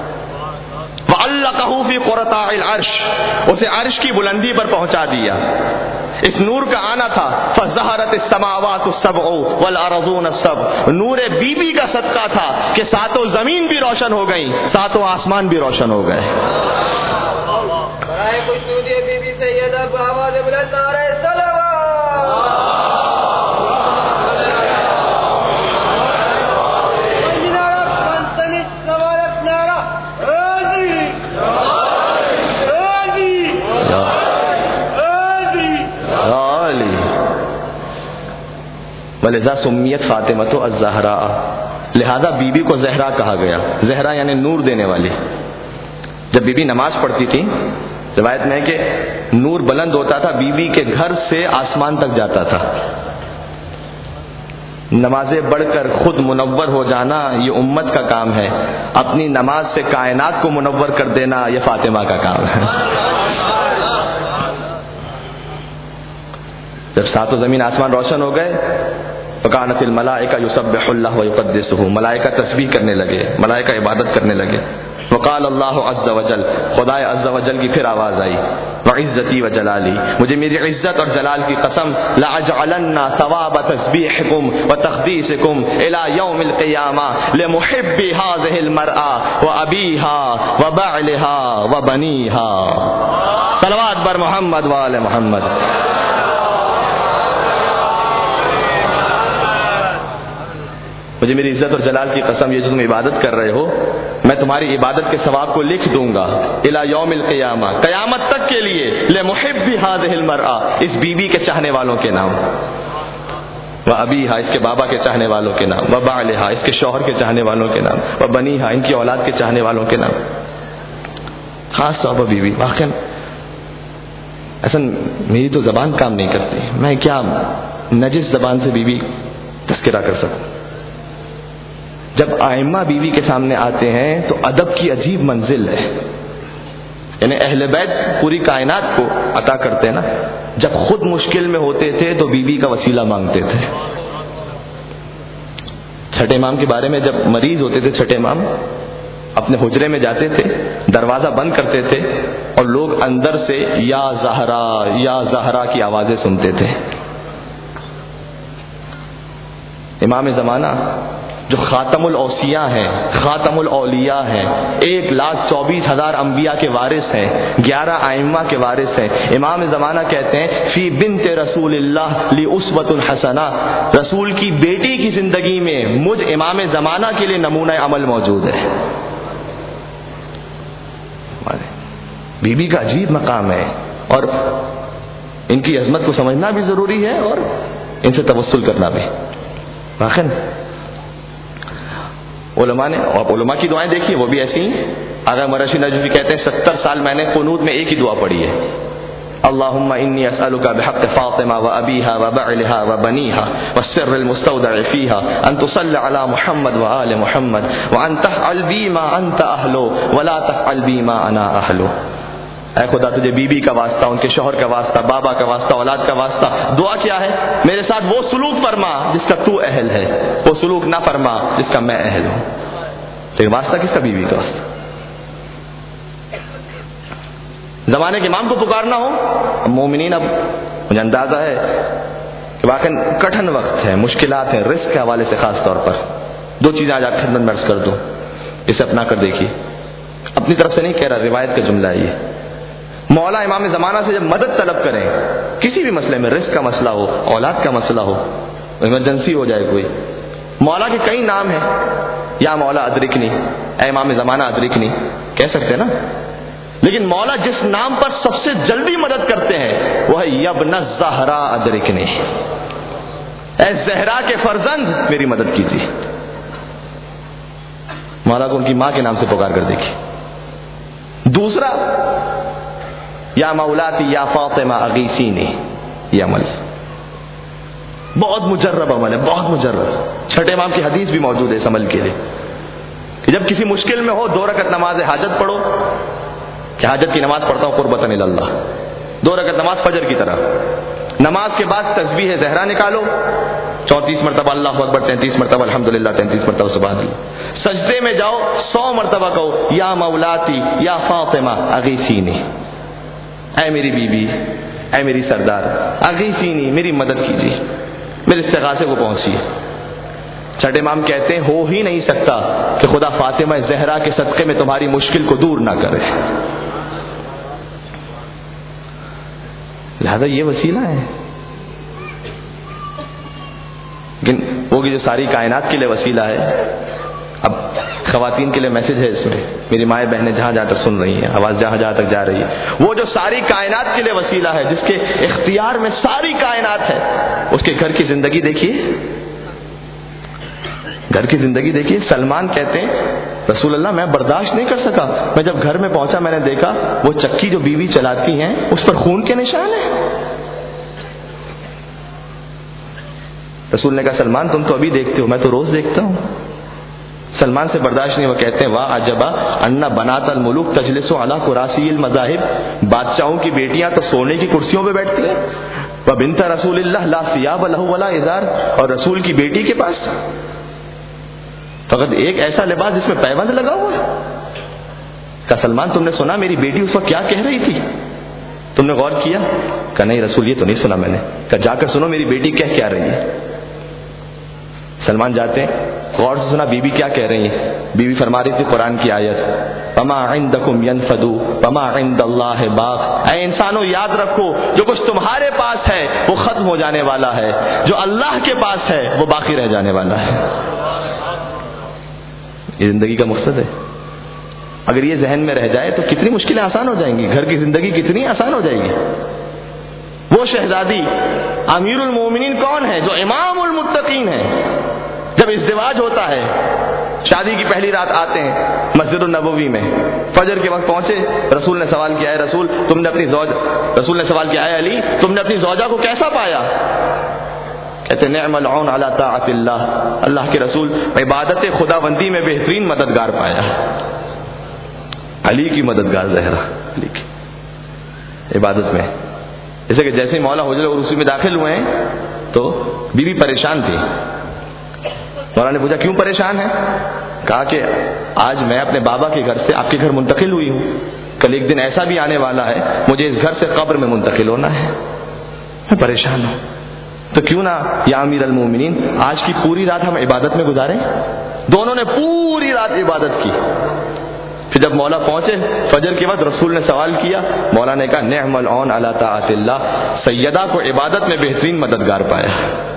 وعلقہ فی قرطاء العرش, اسے عرش کی بلندی پر پہنچا دیا. اس نور کا آنا تھا فظہرت السماوات السبع والارضون السبع, نور بی بی کا صدقہ تھا کہ ساتوں زمین بھی روشن ہو گئیں, ساتوں آسمان بھی روشن ہو گئے. برائے خشنودی بی بی سیدہ بآواز بلند نعرہ صلوات. ولذا سمیت فاطمہ تو الزہراء, لہذا بی بی کو زہرا کہا گیا. زہرا یعنی نور دینے والی. جب بی بی نماز پڑھتی تھی, روایت میں ہے کہ نور بلند ہوتا تھا, بی بی کے گھر سے آسمان تک جاتا تھا. نمازیں پڑھ کر خود منور ہو جانا یہ امت کا کام ہے, اپنی نماز سے کائنات کو منور کر دینا یہ فاطمہ کا کام ہے. جب ساتوں زمین آسمان روشن ہو گئے, فکانت الملائکہ یسبح اللہ ویقدسہ, ملائکہ تسبیح کرنے لگے, ملائکہ عبادت کرنے لگے. وقال اللہ عز وجل, خدا عز وجل کی پھر آواز آئی, وعزتی وجلالی, مجھے میری عزت اور جلال کی قسم, لاجعلن ثواب تسبیحکم وتقدیسکم الی یوم القیامہ لمحب هذه المرأة وابیہا وبعلہا وبنیہا. صلوات بر محمد وآل محمد. مجھے میری عزت اور جلال کی قسم, یہ جو تم عبادت کر رہے ہو میں تمہاری عبادت کے ثواب کو لکھ دوں گا الی یوم القیامہ, قیامت تک کے لیے, لمحب هذه المرأة, اس بی بی کے چاہنے والوں کے نام, وابیہا, اس کے بابا کے چاہنے والوں کے نام, وبعلہا, اس کے شوہر کے چاہنے والوں کے نام, وبنیہا, ان کی اولاد کے چاہنے والوں کے نام. خاص طور پر بی بی. واقعا ایسا میری تو زبان کام نہیں کرتی, میں کیا نجس زبان سے بی بی تذکرہ کر سکوں. جب ائمہ بیوی کے سامنے آتے ہیں تو ادب کی عجیب منزل ہے. یعنی اہل بیت پوری کائنات کو عطا کرتے ہیں نا, جب خود مشکل میں ہوتے تھے تو بیوی کا وسیلہ مانگتے تھے. چھٹے امام کے بارے میں, جب مریض ہوتے تھے چھٹے امام اپنے حجرے میں جاتے تھے, دروازہ بند کرتے تھے اور لوگ اندر سے یا زہرا کی آوازیں سنتے تھے. امام زمانہ جو خاتم الاوصیاء ہیں, خاتم الاولیاء ہیں, 1,24,000 انبیاء کے وارث ہیں, 11 ائمہ کے وارث ہیں. امام زمانہ کہتے ہیں فی بنت رسول اللہ لی اسوۃ حسنہ, رسول کی بیٹی کی زندگی میں مجھ امام زمانہ کے لیے نمونہ عمل موجود ہے. بی بی کا عجیب مقام ہے اور ان کی عظمت کو سمجھنا بھی ضروری ہے اور ان سے توسل کرنا بھی. واقعا علماء نے, اور علماء کی دعائیں دیکھیے وہ بھی ایسی ہیں. آغا مرشد نجفی کہتے ہیں 70 سال میں نے قنوت میں ایک ہی دعا پڑھی ہے, اللهم إني أسألك بحق فاطمة وأبيها وبعلها وبنيها والسر المستودع فيها أن تصلي على محمد وآل محمد وأن تفعل بي ما أنت أهله ولا تفعل بي ما أنا أهله. اے خدا تجھے بی بی کا واسطہ، ان کے شوہر کا واسطہ، بابا کا واسطہ، اولاد کا واسطہ، دعا کیا ہے؟ میرے ساتھ وہ سلوک فرما جس کا تو اہل ہے، وہ سلوک نہ فرما جس کا میں اہل ہوں. لیکن واسطہ کس کا؟ بی بی کا واسطہ. زمانے کے امام کو پکارنا ہو، مومنین، اب مجھے اندازہ ہے کہ واقعی کٹھن وقت ہے، مشکلات ہیں، رزق کے حوالے سے خاص طور پر. دو چیزیں آج آپ کی خدمت میں عرض کر دوں، اسے اپنا کر دیکھیے. اپنی طرف سے نہیں کہہ رہا، روایت کا جملہ ہے یہ. مولا امام زمانہ سے جب مدد طلب کریں کسی بھی مسئلے میں، رزق کا مسئلہ ہو، اولاد کا مسئلہ ہو، ایمرجنسی ہو جائے کوئی، مولا کے کئی نام ہیں. یا مولا ادرکنی، اے امام زمانہ ادرکنی کہہ سکتے ہیں نا. لیکن مولا جس نام پر سب سے جلدی مدد کرتے ہیں وہ ہے یبن الزہرا ادرکنی، اے زہرا کے فرزند میری مدد کیجیے. مولا کو ان کی ماں کے نام سے پکار کر دیکھیے. دوسرا، یا مولاتی یا فاطمہ اغیثینی، یہ عمل بہت مجرب عمل ہے، بہت مجرب. چھٹے امام کی حدیث بھی موجود ہے اس عمل کے لیے کہ جب کسی مشکل میں ہو 2 رکعت نماز حاجت پڑھو، کہ حاجت کی نماز پڑھتا ہوں قربتاً الی اللہ، 2 رکعت نماز فجر کی طرح. نماز کے بعد تسبیح زہرا نکالو، 34 مرتبہ اللہ اکبر، 33 مرتبہ الحمدللہ، 33 مرتبہ سبحان اللہ. سجدے میں جاؤ 100 مرتبہ کہو یا مولاتی یا فاطمہ اغیثینی، اے میری بیوی، اے میری سردار، اغیثینی میری مدد کیجیے، میرے استغاثے کو پہنچیے. چھٹے امام کہتے ہیں ہو ہی نہیں سکتا کہ خدا فاطمہ زہرا کے صدقے میں تمہاری مشکل کو دور نہ کرے. لہذا یہ وسیلہ ہے. لیکن وہ جو ساری کائنات کے لیے وسیلہ ہے. اب خواتین کے لیے میسج ہے اس میں، میری مائیں بہنیں جہاں جہاں تک سن رہی ہیں، آواز جہاں جہاں تک جا رہی ہے، وہ جو ساری کائنات کے لیے وسیلہ ہے، جس کے اختیار میں ساری کائنات ہے، اس کے گھر کی زندگی دیکھیے، گھر کی زندگی دیکھیے. سلمان کہتے ہیں رسول اللہ میں برداشت نہیں کر سکا، میں جب گھر میں پہنچا میں نے دیکھا وہ چکی جو بیوی چلاتی ہیں اس پر خون کے نشان ہیں. رسول نے کہا سلمان تم تو ابھی دیکھتے ہو، میں تو روز دیکھتا ہوں. سلمان سے برداشت نہیں. وہ کہتے ہیں واہ عجبا انا بنات الملوک تجلس علی کراسی المذاہب، بادشاہوں کی بیٹیاں تو سونے کی کرسیوں پہ بیٹھتی ہیں. وبنت رسول اللہ لا ثیاب لہ ولا ازار، اور رسول کی بیٹی کے پاس فقط ایک ایسا لباس جس میں پیبند لگا ہوا ہے. کہا سلمان تم نے سنا میری بیٹی اس وقت کیا کہہ رہی تھی؟ تم نے غور کیا؟ کہا نہیں رسول یہ تو نہیں سنا میں نے. کہا جا کر سنو میری بیٹی کہہ کیا رہی ہے. سلمان جاتے ہیں، غور سے سنا بیوی کیا کہہ رہی ہیں. بیوی فرما رہی تھی قرآن کی آیت وما عندکم ینفد وما عند اللہ باق، اے انسانوں یاد رکھو جو کچھ تمہارے پاس ہے وہ ختم ہو جانے والا ہے، جو اللہ کے پاس ہے وہ باقی رہ جانے والا ہے. یہ زندگی کا مقصد ہے. اگر یہ ذہن میں رہ جائے تو کتنی مشکلیں آسان ہو جائیں گی، گھر کی زندگی کتنی آسان ہو جائے گی. وہ شہزادی امیر المومنین کون ہے؟ جو امام المتقین ہے. جب ازدواج ہوتا ہے، شادی کی پہلی رات آتے ہیں مسجد النبوی میں، فجر کے وقت پہنچے، رسول نے سوال کیا ہے رسول نے سوال کیا ہے علی تم نے اپنی زوجہ کو کیسا پایا؟ کہتے نعم العون علی طاعت اللہ، اللہ کے رسول عبادت خدا بندی میں بہترین مددگار پایا. علی کی مددگار زہرا، علی کی عبادت میں. جیسے کہ جیسے مولا حجر عروسی میں داخل ہوئے ہیں تو بیوی پریشان تھی. مولا نے پوچھا کیوں پریشان ہے؟ کہا کہ آج میں اپنے بابا کے گھر سے آپ کے گھر منتقل ہوئی ہوں، کل ایک دن ایسا بھی آنے والا ہے مجھے اس گھر سے قبر میں منتقل ہونا ہے، میں پریشان ہوں. تو کیوں نہ یا امیر المومنین آج کی پوری رات ہم عبادت میں گزاریں. دونوں نے پوری رات عبادت کی. پھر جب مولا پہنچے فجر کے وقت رسول نے سوال کیا، مولا نے کہا نعم العون علی طاعت اللہ، سیدہ کو عبادت میں بہترین مددگار پایا.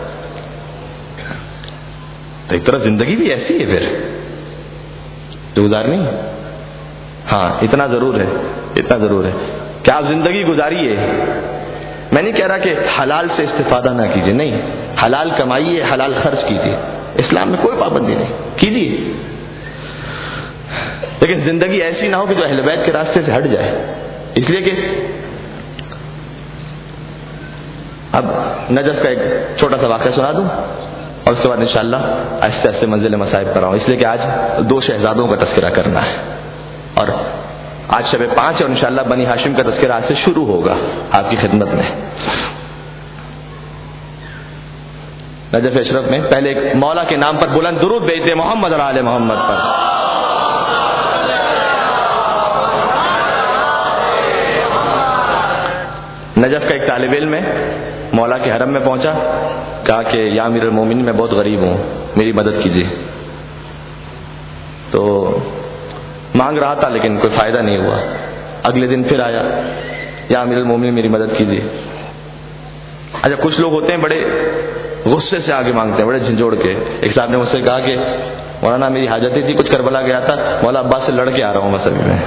تو ایک طرح زندگی بھی ایسی ہے پھر جو گزارنی. ہاں اتنا ضرور ہے کہ آپ زندگی گزاریے. میں نہیں کہہ رہا کہ حلال سے استفادہ نہ کیجیے، نہیں، حلال کمائیے، حلال خرچ کیجیے، اسلام میں کوئی پابندی نہیں، کیجیے. لیکن زندگی ایسی نہ ہو کہ جو اہل بیت کے راستے سے ہٹ جائے. اس لیے کہ اب نجف کا ایک چھوٹا سا واقعہ سنا دوں اور اس کے بعد انشاءاللہ آہستہ آہستہ منزل مصائب پر آؤں، اس لیے کہ آج 2 شہزادوں کا تذکرہ کرنا ہے، اور آج شب 5 ہے اور انشاءاللہ بنی ہاشم کا تذکرہ آج سے شروع ہوگا آپ کی خدمت میں۔ نجف اشرف میں پہلے ایک مولا کے نام پر بلند درود بھیجتے محمد اور آل محمد پر۔ نجف کا ایک طالب علم ہے، مولا کے حرم میں پہنچا، کہا کہ یا امیر المومنین میں بہت غریب ہوں، میری مدد کیجیے۔ تو مانگ رہا تھا لیکن کوئی فائدہ نہیں ہوا۔ اگلے دن پھر آیا، یا امیر المومنین میری مدد کیجیے۔ اچھا کچھ لوگ ہوتے ہیں بڑے غصے سے آگے مانگتے ہیں، بڑے جھنجھوڑ کے۔ ایک صاحب نے مجھ سے کہا کہ مولانا میری حاجت تھی، کچھ کربلا گیا تھا، مولا عباس سے لڑ کے آ رہا ہوں بس ابھی میں۔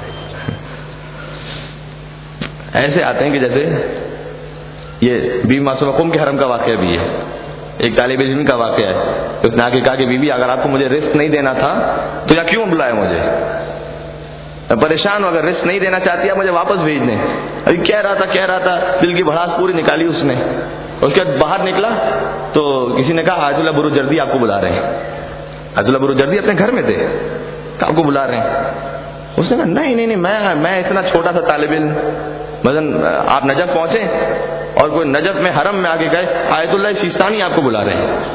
ایسے آتے ہیں کہ جیسے یہ بی بی معصومہ قم کے حرم کا واقعہ بھی ہے، ایک طالب علم کا واقعہ ہے۔ اس نے آ کے کہا کہ بی بی اگر آپ کو مجھے رزق نہیں دینا تھا تو یا کیوں بلایا مجھے؟ میں پریشان ہوں، اگر رزق نہیں دینا چاہتی آپ مجھے واپس بھیج دیں۔ ابھی کہہ رہا تھا دل کی بھڑاس پوری نکالی اس نے۔ اس کے بعد باہر نکلا تو کسی نے کہا آیت اللہ بروجردی آپ کو بلا رہے ہیں۔ آیت اللہ بروجردی اپنے گھر میں تھے، آپ کو بلا رہے ہیں۔ اس نے کہا نہیں میں اتنا چھوٹا سا طالب علم، مثلا آپ نجف پہنچے اور کوئی نجف میں حرم میں آگے گئے، آیت اللہ سیستانی آپ کو بلا رہے ہیں۔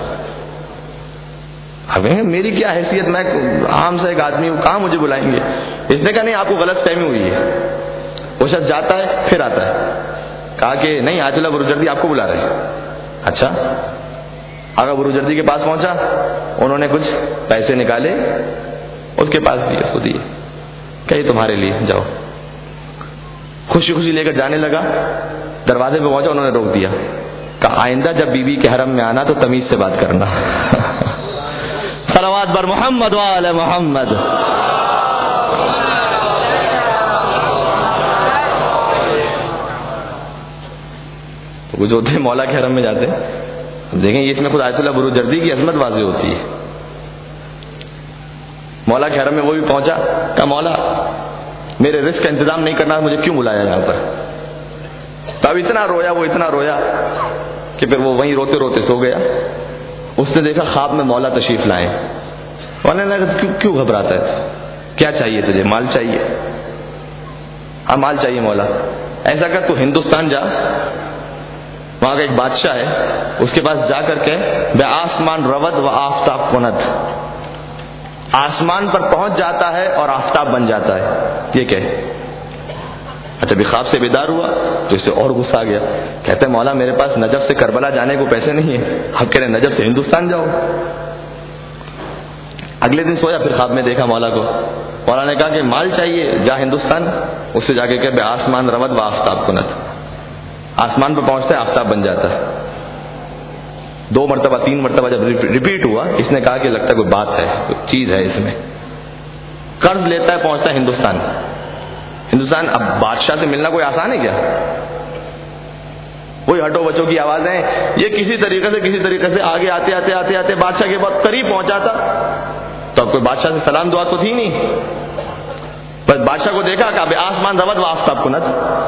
اب میری کیا حیثیت، میں عام سا ایک آدمی ہوں، کہاں مجھے بلائیں گے؟ اس نے کہا نہیں آپ کو غلط فہمی ہوئی ہے۔ وہ شخص جاتا ہے پھر آتا ہے، کہا کہ نہیں آیت اللہ بروجردی آپ کو بلا رہے ہیں۔ اچھا آگا بروجردی کے پاس پہنچا، انہوں نے کچھ پیسے نکالے، اس کے پاس دیے، اس کو دیے، کہ یہ تمہارے لیے، جاؤ۔ خوشی خوشی لے کر جانے لگا، دروازے پہ پہنچا، انہوں نے روک دیا، کہا آئندہ جب بی بی کے حرم میں آنا تو تمیز سے بات کرنا۔ صلوات بر محمد و آل محمد۔ تو کچھ ہوتے ہیں مولا کے حرم میں جاتے ہیں، دیکھیں اس میں خود آیت اللہ بروجردی کی عظمت واضح ہوتی ہے۔ مولا کے حرم میں وہ بھی پہنچا، کہا مولا میرے رزق کا انتظام نہیں کرنا، مجھے کیوں بلایا یہاں پر؟ تو اب اتنا رویا کہ پھر وہ وہیں روتے روتے سو گیا۔ اس نے دیکھا خواب میں مولا تشریف لائے۔ مولا نے کہا کیوں گھبراتا ہے، کیا چاہیے تجھے؟ مال چاہیے؟ ہاں مال چاہیے مولا۔ ایسا کر تو ہندوستان جا، وہاں کا ایک بادشاہ ہے، اس کے پاس جا کر کے بے آسمان رود و آفتاب کند، آسمان پر پہنچ جاتا ہے اور آفتاب بن جاتا ہے، یہ کہ اچھا بھی خواب سے بیدار ہوا تو اس سے اور غصہ آ گیا، کہتے ہیں مولا میرے پاس نجف سے کربلا جانے کو پیسے نہیں ہیں، آپ کہہ رہے ہیں نجف سے ہندوستان جاؤ۔ اگلے دن سویا، پھر خواب میں دیکھا مولا کو، مولا نے کہا کہ مال چاہیے جا ہندوستان، اس سے جا کے کہ بے آسمان رود و آفتاب کند، آسمان پہ پہنچتا ہے آفتاب بن جاتا ہے۔ 2 مرتبہ 3 مرتبہ جب ریپیٹ ہوا، اس نے کہا کہ لگتا ہے کوئی بات ہے، کوئی چیز ہے اس میں۔ قرض لیتا ہے، پہنچتا ہے ہندوستان۔ اب بادشاہ سے ملنا کوئی آسان ہے کیا؟ وہی ہٹو بچوں کی آوازیں، یہ کسی طریقے سے آگے آتے بادشاہ کے بہت قریب پہنچا تھا، تو اب کوئی بادشاہ سے سلام دعا تو تھی نہیں، بس بادشاہ کو دیکھا کہ اب آسمان رود و آفتاب کند۔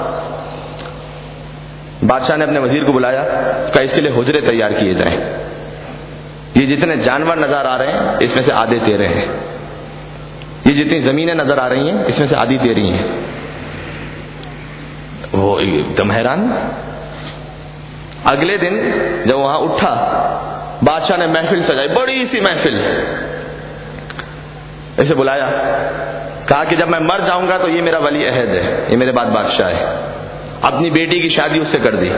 بادشاہ نے اپنے وزیر کو بلایا، کہا اس کے لیے حجرے تیار کیے جائیں، یہ جتنے جانور نظر آ رہے ہیں اس میں سے آدھے تیرے ہیں، یہ جتنی زمینیں نظر آ رہی ہیں اس میں سے آدھی تیری ہیں۔ وہ ایک دم حیران۔ اگلے دن جب وہاں اٹھا، بادشاہ نے محفل سجائی، بڑی سی محفل، اسے بلایا، کہا کہ جب میں مر جاؤں گا تو یہ میرا ولی عہد ہے، یہ میرے بعد بادشاہ ہے، اپنی بیٹی کی شادی اس سے کر دی۔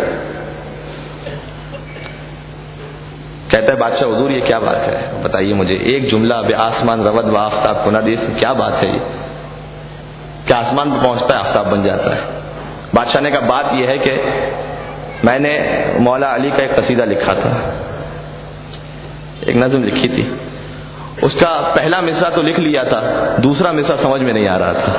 کہتا ہے بادشاہ حضور یہ کیا بات ہے، بتائیے مجھے، ایک جملہ بے آسمان رود و آفتاب کند، اس میں کیا بات ہے؟ یہ کہ آسمان پہ پہنچتا ہے آفتاب بن جاتا ہے۔ بادشاہ نے کہا بات یہ ہے کہ میں نے مولا علی کا ایک قصیدہ لکھا تھا، ایک نظم لکھی تھی، اس کا پہلا مصرع تو لکھ لیا تھا، دوسرا مصرع سمجھ میں نہیں آ رہا تھا۔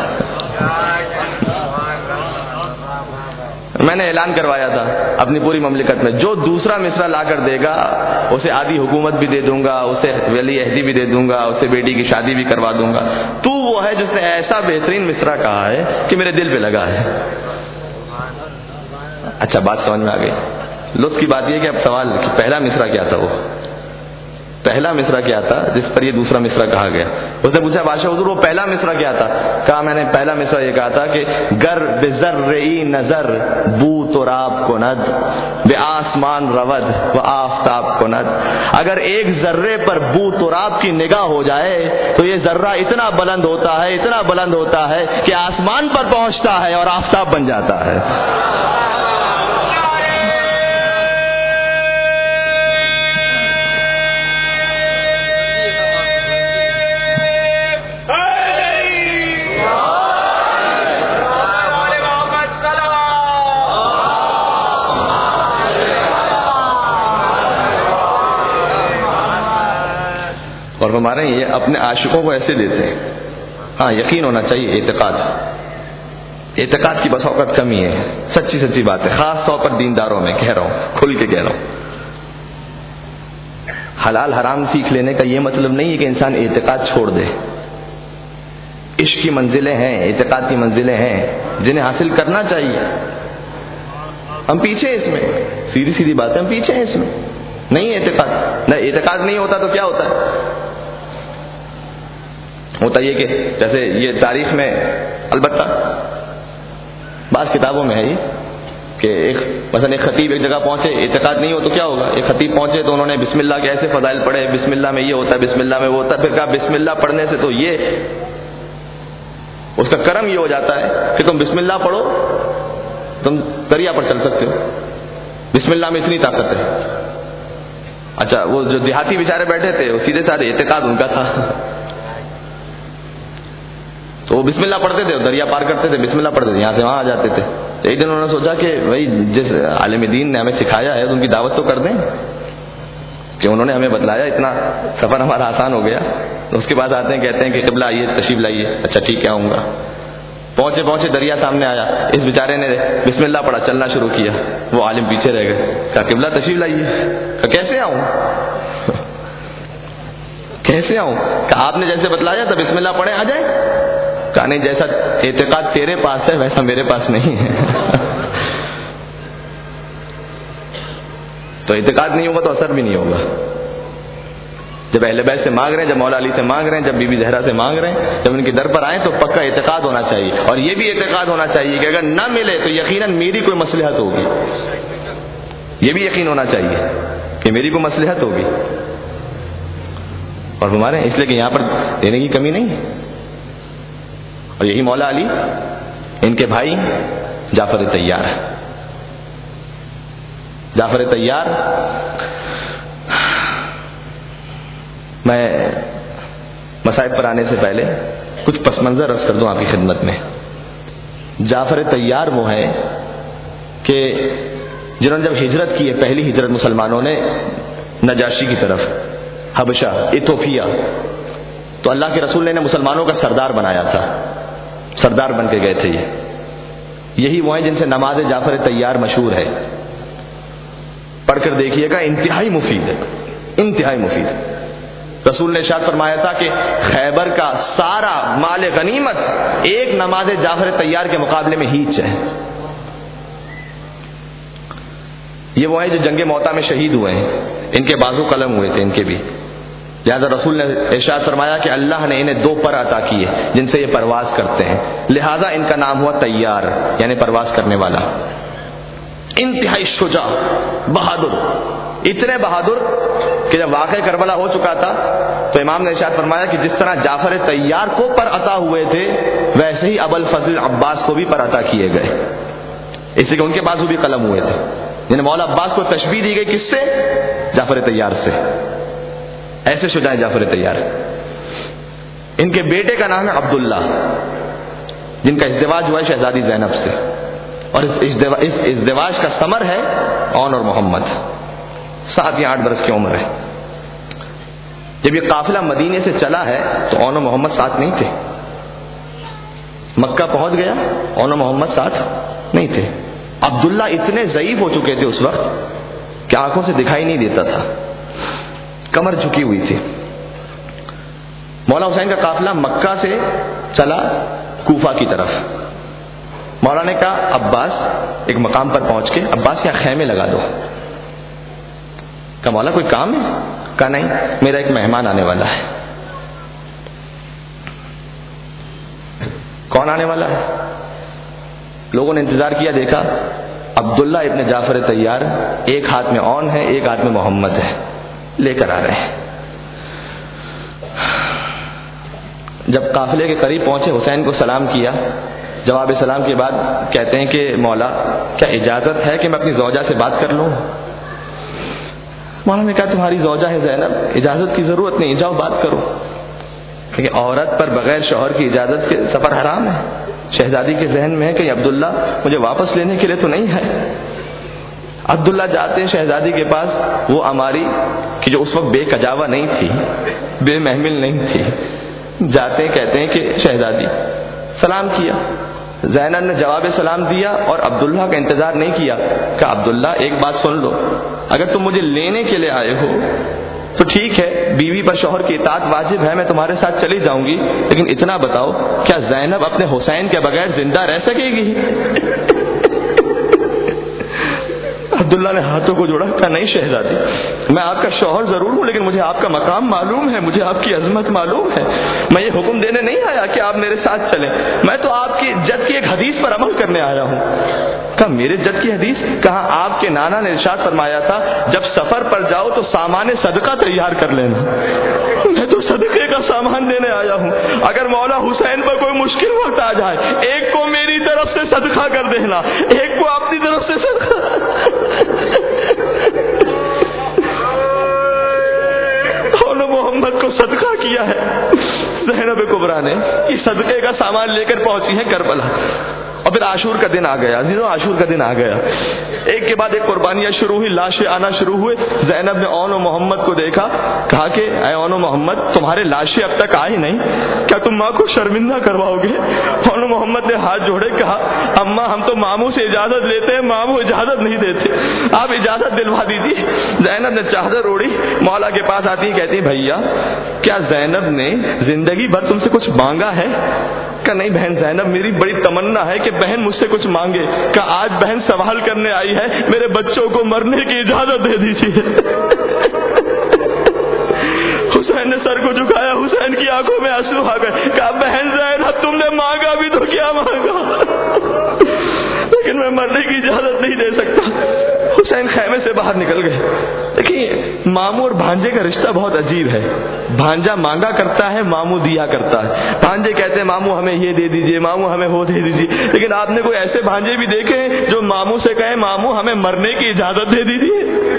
میں نے اعلان کروایا تھا اپنی پوری مملکت میں، جو دوسرا مصرع لا کر دے گا اسے آدھی حکومت بھی دے دوں گا، اسے ولی عہدی بھی دے دوں گا، اسے بیٹی کی شادی بھی کروا دوں گا۔ تو وہ ہے جس نے ایسا بہترین مصرع کہا ہے کہ میرے دل پہ لگا ہے۔ اچھا بات سمجھ میں آ گئی۔ لطف کی بات یہ کہ اب سوال کہ پہلا مصرع کیا تھا، وہ پہلا مصرع کیا تھا جس پر یہ دوسرا مصرع کہا گیا؟ اس نے پوچھا بادشاہ حضور وہ پہلا مصرع کیا تھا؟ کہا میں نے پہلا مصرع یہ کہا تھا کہ گر بذرعی نظر بو تراب کند بے آسمان رود و آفتاب کند. اگر ایک ذرے پر بو تراب کی نگاہ ہو جائے تو یہ ذرہ اتنا بلند ہوتا ہے، اتنا بلند ہوتا ہے کہ آسمان پر پہنچتا ہے اور آفتاب بن جاتا ہے. اور ہمارے یہ اپنے عاشقوں کو ایسے دیتے ہیں. ہاں یقین ہونا چاہیے، اعتقاد کی بس اوقات کمی ہے، سچی بات ہے، خاص طور پر دینداروں میں کہہ رہا ہوں، کھل کے کہہ رہا ہوں. حلال حرام سیکھ لینے کا یہ مطلب نہیں ہے کہ انسان اعتقاد چھوڑ دے. عشق کی منزلیں ہیں، اعتقاد کی منزلیں ہیں جنہیں حاصل کرنا چاہیے. ہم پیچھے اس میں، سیدھی بات ہے، ہم پیچھے ہیں اس میں. نہیں اعتقاد نہیں ہوتا تو کیا ہوتا ہے؟ ہوتا یہ کہ جیسے یہ تاریخ میں البتہ بعض کتابوں میں ہے یہ کہ مثلا ایک خطیب ایک جگہ پہنچے، اعتقاد نہیں ہو تو کیا ہوگا؟ ایک خطیب پہنچے تو انہوں نے بسم اللہ کے ایسے فضائل پڑھے، بسم اللہ میں یہ ہوتا ہے، بسم اللہ میں وہ ہوتا ہے، پھر کہا بسم اللہ پڑھنے سے تو یہ اس کا کرم یہ ہو جاتا ہے کہ تم بسم اللہ پڑھو تم دریا پر چل سکتے ہو، بسم اللہ میں اتنی طاقت ہے. اچھا وہ جو دیہاتی بیچارے بیٹھے تھے وہ سیدھے سادھے اعتقاد ان کا تھا، تو وہ بسم اللہ پڑھتے تھے، دریا پار کرتے تھے، بسم اللہ پڑھتے تھے، یہاں سے وہاں آ جاتے تھے. ایک دن انہوں نے سوچا کہ بھائی جس عالم دین نے ہمیں سکھایا ہے تو ان کی دعوت تو کر دیں، کہ انہوں نے ہمیں بتلایا، اتنا سفر ہمارا آسان ہو گیا. تو اس کے بعد آتے ہیں کہتے ہیں کہ قبلہ آئیے، تشریف لائیے. اچھا ٹھیک ہے آؤں گا. پہنچے دریا سامنے آیا، اس بیچارے نے بسم اللہ پڑھا، چلنا شروع کیا. وہ عالم پیچھے رہ گئے. کہا قبلہ تشریف لائیے. کہا کیسے آؤں؟ کیسے آؤں؟ کہا آپ نے جیسے بتلایا تھا بسم اللہ پڑھے آ جائے. کہا نہیں، جیسا اعتقاد تیرے پاس ہے ویسا میرے پاس نہیں ہے. تو اعتقاد نہیں ہوگا تو اثر بھی نہیں ہوگا. جب اہل بیت سے مانگ رہے ہیں، جب مولا علی سے مانگ رہے ہیں، جب بی بی زہرا سے مانگ رہے ہیں، جب ان کے در پر آئیں تو پکا اعتقاد ہونا چاہیے. اور یہ بھی اعتقاد ہونا چاہیے کہ اگر نہ ملے تو یقیناً میری کوئی مصلحت ہوگی. یہ بھی یقین ہونا چاہیے کہ میری کوئی مصلحت ہوگی. اور ہمارے اس لیے کہ یہاں پر دینے کی کمی نہیں ہے. اور یہی مولا علی، ان کے بھائی جعفر طیار. جعفر طیار، میں مصائب پر آنے سے پہلے کچھ پس منظر عرض کر دوں آپ کی خدمت میں. جعفر طیار وہ ہیں کہ جنہوں نے جب ہجرت کی ہے، پہلی ہجرت مسلمانوں نے نجاشی کی طرف، حبشہ، ایتھوپیا، تو اللہ کے رسول نے انہیں مسلمانوں کا سردار بنایا تھا. سردار بن کے گئے تھے. یہی وہ ہیں جن سے نماز جعفر طیار مشہور ہے. پڑھ کر دیکھیے گا، انتہائی مفید ہے، انتہائی مفید. رسول نے ارشاد فرمایا تھا کہ خیبر کا سارا مال غنیمت ایک نماز جعفر طیار کے مقابلے میں ہیچ ہے. یہ وہ ہیں جو جنگ موتا میں شہید ہوئے ہیں، ان کے بازو قلم ہوئے تھے ان کے بھی. لہذا رسول نے ارشاد فرمایا کہ اللہ نے انہیں 2 پر عطا کیے جن سے یہ پرواز کرتے ہیں، لہذا ان کا نام ہوا طیار، یعنی پرواز کرنے والا. انتہائی شجاع، بہادر، اتنے بہادر کہ جب واقعہ کربلا ہو چکا تھا تو امام نے ارشاد فرمایا کہ جس طرح جعفر طیار کو پر عطا ہوئے تھے ویسے ہی ابو الفضل عباس کو بھی پر عطا کیے گئے، اس لیے کہ ان کے بازو بھی قلم ہوئے تھے. یعنی مولا عباس کو تشبیہ دی گئی کس سے؟ جعفر طیار سے. ایسے شجاع جعفر طیار. ان کے بیٹے کا نام ہے عبداللہ، جن کا ازدواج ہوا ہے شہزادی زینب سے، اور اس ازدواج کا ثمر ہے اون اور محمد. 7 یا 8 برس کی عمر ہے. جب یہ قافلہ مدینے سے چلا ہے تو اون و محمد ساتھ نہیں تھے. مکہ پہنچ گیا، اون و محمد ساتھ نہیں تھے. عبداللہ اتنے ضعیف ہو چکے تھے اس وقت کہ آنکھوں سے دکھائی نہیں دیتا تھا، کمر جھکی ہوئی تھی. مولا حسین کا قافلہ مکہ سے چلا کوفہ کی طرف. مولا نے کہا عباس، ایک مقام پر پہنچ کے عباس یہاں خیمے لگا دو. کہا مولا کوئی کام ہے؟ کہا نہیں، میرا ایک مہمان آنے والا ہے۔ کون آنے والا ہے؟ لوگوں نے انتظار کیا، دیکھا عبداللہ ابن جعفر طیار، ایک ہاتھ میں اون ہے، ایک ہاتھ میں محمد ہے، لے کر آ رہے ہیں۔ جب قافلے کے قریب پہنچے، حسین کو سلام کیا، جواب سلام کے بعد کہتے ہیں کہ مولا کیا اجازت ہے کہ میں اپنی زوجہ سے بات کر لوں؟ مولا نے کہا تمہاری زوجہ ہے زینب، اجازت کی ضرورت نہیں، جاؤ بات کرو، کیونکہ عورت پر بغیر شوہر کی اجازت کے سفر حرام ہے۔ شہزادی کے ذہن میں ہے کہ عبداللہ مجھے واپس لینے کے لیے تو نہیں ہے۔ عبداللہ جاتے ہیں شہزادی کے پاس، وہ اماری کہ جو اس وقت بے کجاوا نہیں تھی، بے محمل نہیں تھی، جاتے ہیں، کہتے ہیں کہ شہزادی، سلام کیا، زینب نے جواب سلام دیا اور عبداللہ کا انتظار نہیں کیا، کہ عبداللہ ایک بات سن لو، اگر تم مجھے لینے کے لیے آئے ہو تو ٹھیک ہے، بیوی پر شوہر کی اطاعت واجب ہے، میں تمہارے ساتھ چلی جاؤں گی، لیکن اتنا بتاؤ کیا زینب اپنے حسین کے بغیر زندہ رہ سکے گی؟ عبداللہ نے ہاتھوں کو جوڑا، کہا نہیں شہزادی، میں آپ کا شوہر ضرور ہوں لیکن مجھے آپ کا مقام معلوم ہے، مجھے آپ کی عظمت معلوم ہے، میں یہ حکم دینے نہیں آیا کہ آپ میرے ساتھ چلیں، میں تو آپ کی جد کی ایک حدیث پر عمل کرنے آیا ہوں۔ کہا میرے جد کی حدیث؟ کہا آپ کے نانا نے ارشاد فرمایا تھا جب سفر پر جاؤ تو سامان صدقہ تیار کر لینا، میں تو صدقے کا سامان دینے آیا ہوں، اگر مولا حسین پر کوئی مشکل وقت آ جائے، ایک کو میری طرف سے صدقہ کر دینا، ایک کو اپنی طرف سے صدقہ۔ محمد کو صدقہ کیا ہے زینب کبریٰ نے، یہ صدقے کا سامان لے کر پہنچی ہیں کربلا۔ اور پھر عاشور کا دن آ گیا، عزیزوں عاشور کا دن آ گیا، ایک کے بعد ایک قربانیاں شروع ہوئی، لاشیں آنا شروع ہوئے۔ زینب نے اون و محمد کو دیکھا، کہا کہ اے اون و محمد تمہارے لاشیں اب تک آئی نہیں، کیا تم ماں کو شرمندہ کرواؤ گے؟ اون و محمد نے ہاتھ جوڑے، کہا اماں ہم تو ماموں سے اجازت لیتے ہیں، ماموں اجازت نہیں دیتے، آپ اجازت دلوا دیجیے۔ زینب نے چادر اوڑھی، مولا کے پاس آتی کہتی بھیا کیا زینب نے زندگی بھر تم سے کچھ مانگا ہے؟ کہ نہیں بہن زینب میری بڑی تمنا ہے کہ بہن مجھ سے کچھ مانگے، کہ آج بہن سوال کرنے آئی ہے میرے بچوں کو مرنے کی اجازت دے دیجیے۔ حسین نے سر کو جھکایا، حسین کی آنکھوں میں آنسو آ گئے، کہا بہن زینب تم نے مانگا بھی تو کیا مانگا، لیکن میں مرنے کی اجازت نہیں دے سکتا۔ حسین خیمے سے باہر نکل گئے۔ دیکھیے ماموں اور بھانجے کا رشتہ بہت عجیب ہے، بھانجا مانگا کرتا ہے، ماموں دیا کرتا ہے۔ بھانجے کہتے ہیں ماموں ہمیں یہ دے دیجئے، ماموں ہمیں وہ دے دیجئے، لیکن آپ نے کوئی ایسے بھانجے بھی دیکھے ہیں جو ماموں سے کہیں ماموں ہمیں مرنے کی اجازت دے دیجئے؟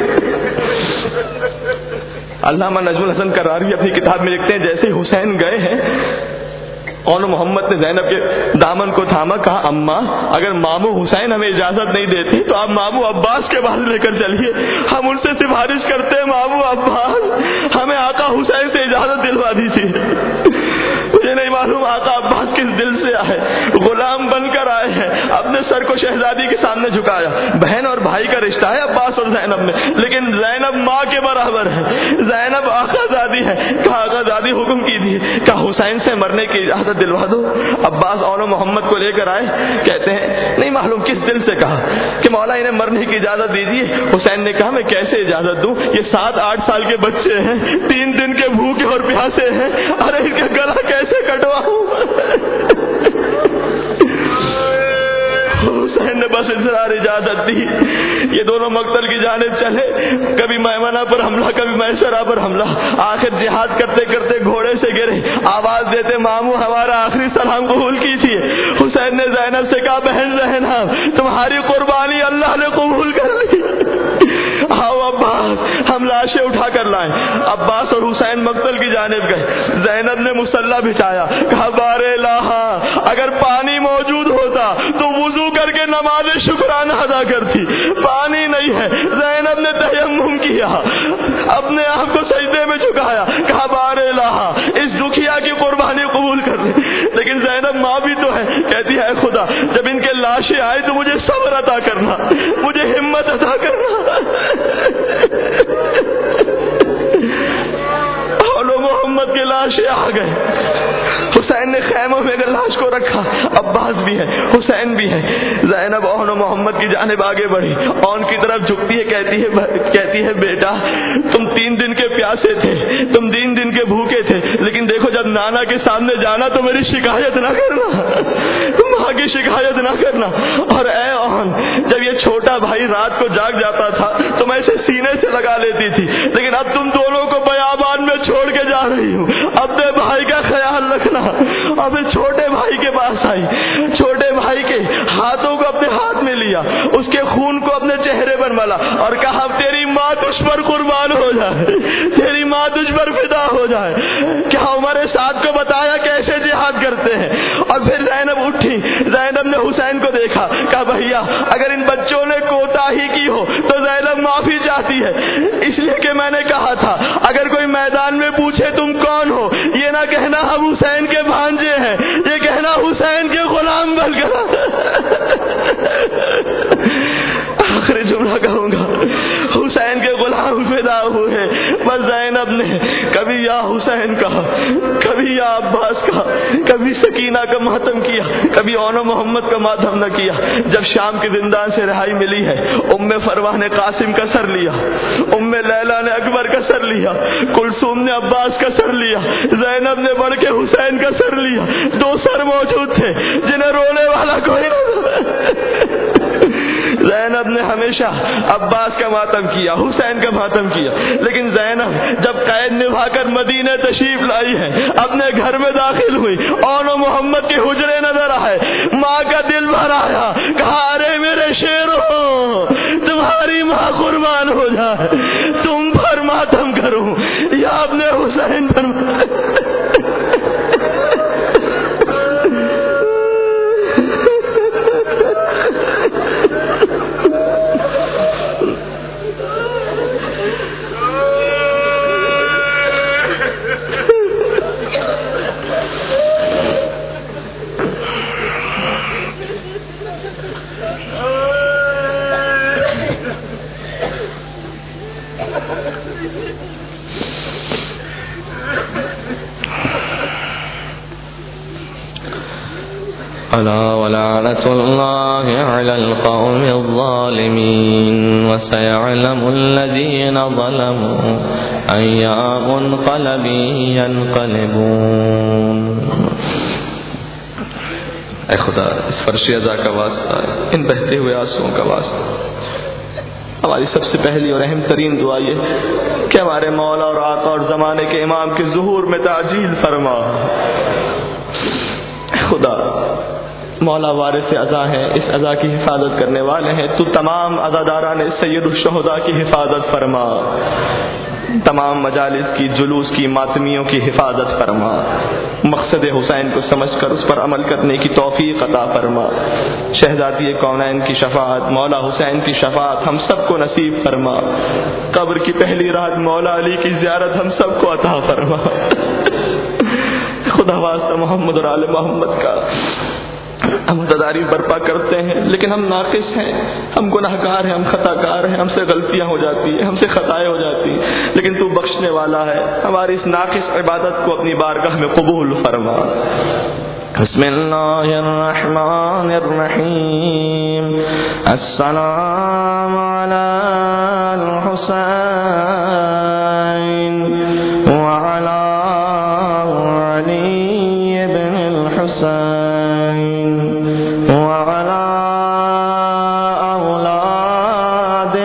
علامہ نجم الحسن کراری اپنی کتاب میں لکھتے ہیں جیسے حسین گئے ہیں، اون محمد نے زینب کے دامن کو تھاما، کہا اماں اگر ماموں حسین ہمیں اجازت نہیں دیتی تو آپ ماموں عباس کے پاس لے کر چلیے، ہم ان سے سفارش کرتے ہیں ماموں عباس ہمیں آقا حسین سے اجازت دلوا دیجیے۔ مجھے نہیں معلوم آقا عباس کس دل سے آئے، غلام بن کر آئے ہیں، اپنے سر کو شہزادی کے سامنے جھکایا۔ بہن اور بھائی کا رشتہ ہے عباس اور زینب میں، لیکن زینب ماں کے برابر ہے، زینب آقا زادی ہے۔ کہا آقا زادی حکم کیجیے، کہا حسین سے مرنے کی اجازت دلوا دو۔ عباس اون محمد کو لے کر آئے، کہتے ہیں نہیں معلوم کس دل سے کہا کہ مولا انہیں مرنے کی اجازت دیجیے۔ حسین نے کہا میں کیسے اجازت دوں، یہ 7-8 سال کے بچے ہیں، 3 دن کے بھوکے اور پیاسے ہیں، ارے ان کا گلا کیسے کٹواؤں؟ حسین نے بس اظہار اجازت دی، یہ دونوں مقتل کی جانب چلے، کبھی میمنہ پر حملہ کبھی میسرہ پر حملہ، آخر جہاد کرتے کرتے گھوڑے سے گرے، آواز دیتے ماموں ہمارا آخری سلام قبول کیجیے۔ حسین نے زینب سے کہا بہن زینب تمہاری قربانی اللہ نے قبول کر لی، آؤ عباس ہم لاشیں اٹھا کر لائیں۔ عباس اور حسین مقتل کی جانب گئے، زینب نے مصلی بچھایا، کہا بار الہ اگر پانی موجود ہوتا تو وضو کر کے نماز شکرانہ ادا کرتی، پانی نہیں ہے، زینب نے تیمم کیا، اپنے آپ کو سجدے میں جھکایا، کہا بار الہ اس دکھیا کی قربانی قبول کر لے، لیکن زینب ماں بھی تو ہے، کہتی ہے اے خدا جب ان کے لاشیں آئے تو مجھے صبر عطا کرنا، مجھے ہمت عطا کرنا۔ اور محمد کے لاشیں آ گئے، حسین نے خیموں میں لاش کو رکھا، عباس بھی ہے، حسین بھی ہے۔ زینب اون و محمد کی جانب آگے بڑھی، اون کی طرف جھکتی ہے، کہتی ہے بیٹا تم 3 دن کے پیاسے تھے، تم 3 دن کے بھوکے تھے، لیکن دیکھو جب نانا کے سامنے جانا تو میری شکایت نہ کرنا، ماں کی شکایت نہ کرنا۔ اور اے اون، جب یہ چھوٹا بھائی رات کو جاگ جاتا تھا تو میں اسے سینے سے لگا لیتی تھی، لیکن اب تم دونوں کو بیابان میں چھوڑ کے جا رہی ہوں، اپنے بھائی کا خیال رکھنا۔ اور پھر چھوٹے بھائی کے پاس آئی، چھوٹے بھائی کے ہاتھوں کو اپنے ہاتھ میں لیا، اس کے خون کو اپنے چہرے پر ملا اور کہا تیری ماں تجھ پر قربان ہو جائے، تیری ماں تجھ پر فدا ہو جائے۔ کیا عمر سعد کو بتایا کیسے جہاد کرتے ہیں؟ اور پھر زینب اٹھی، زینب نے حسین کو دیکھا، کہا بھیا اگر ان بچوں نے کوتاہی کی ہو تو زینب معافی چاہتی ہے، اس لیے کہ میں نے کہا تھا اگر کوئی میدان میں پوچھے تم کون ہو، یہ نہ کہنا ہم حسین کے بھانجے ہیں، یہ کہنا حسین کے غلام بن کر۔ آخری جملہ کہوں گا، حسین کے غلام فدا ہوئے، بس زینب نے کبھی یا حسین کہا، کبھی یا عباس کہا، کبھی سکینہ کا ماتم کیا، کبھی اون و محمد کا ماتم نہ کیا۔ جب شام کے زندان سے رہائی ملی ہے، ام فروہ نے قاسم کا سر لیا، ام لیلا نے اکبر کا سر لیا، کلثوم نے عباس کا سر لیا، زینب نے بڑھ کے حسین کا سر لیا۔ 2 سر موجود تھے جنہیں رونے والا کوئی نہ۔ زینب نے ہمیشہ عباس کا ماتم کیا، حسین کا ماتم کیا، لیکن زینب جب قید نبھا کر مدینہ تشریف لائی ہے، اپنے گھر میں داخل ہوئی، اون و محمد کے حجرے نظر آئے، ماں کا دل بھر آیا، کہا ارے میرے شیرو تمہاری ماں قربان ہو جائے، تم پر ماتم کروں یا اپنے حسین پر۔ ألا ولعنة الله على القوم الظالمين وسيعلم الذين ظلموا أي منقلب ينقلبون۔ اے خدا اس فرشی ادا کا واسطہ، ان بہتے ہوئے آنسوؤں کا واسطہ، ہماری سب سے پہلی اور اہم ترین دعا یہ کہ ہمارے مولا اور آقا اور زمانے کے امام کے ظہور میں تعجیل فرما۔ خدا مولا وارث عزا ہے، اس عزا کی حفاظت کرنے والے ہیں، تو تمام عزاداران سید الشہداء کی حفاظت فرما، تمام مجالس کی، جلوس کی، ماتمیوں کی حفاظت فرما، مقصد حسین کو سمجھ کر اس پر عمل کرنے کی توفیق عطا فرما، شہزادی کونین کی شفاعت، مولا حسین کی شفاعت ہم سب کو نصیب فرما، قبر کی پہلی رات مولا علی کی زیارت ہم سب کو عطا فرما۔ خدا واسطہ محمد اور آل محمد کا ہم عزاداری برپا کرتے ہیں، لیکن ہم ناقص ہیں، ہم گناہگار ہیں، ہم خطا کار ہیں، ہم سے غلطیاں ہو جاتی ہیں، ہم سے خطائیں ہو جاتی ہیں، لیکن تو بخشنے والا ہے، ہماری اس ناقص عبادت کو اپنی بارگاہ میں قبول فرما۔ بسم اللہ الرحمن الرحیم۔ السلام علی الحسین وعلی علی بن الحسین وعلی اولاد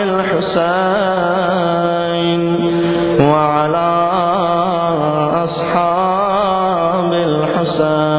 الحسین وعلی اصحاب الحسین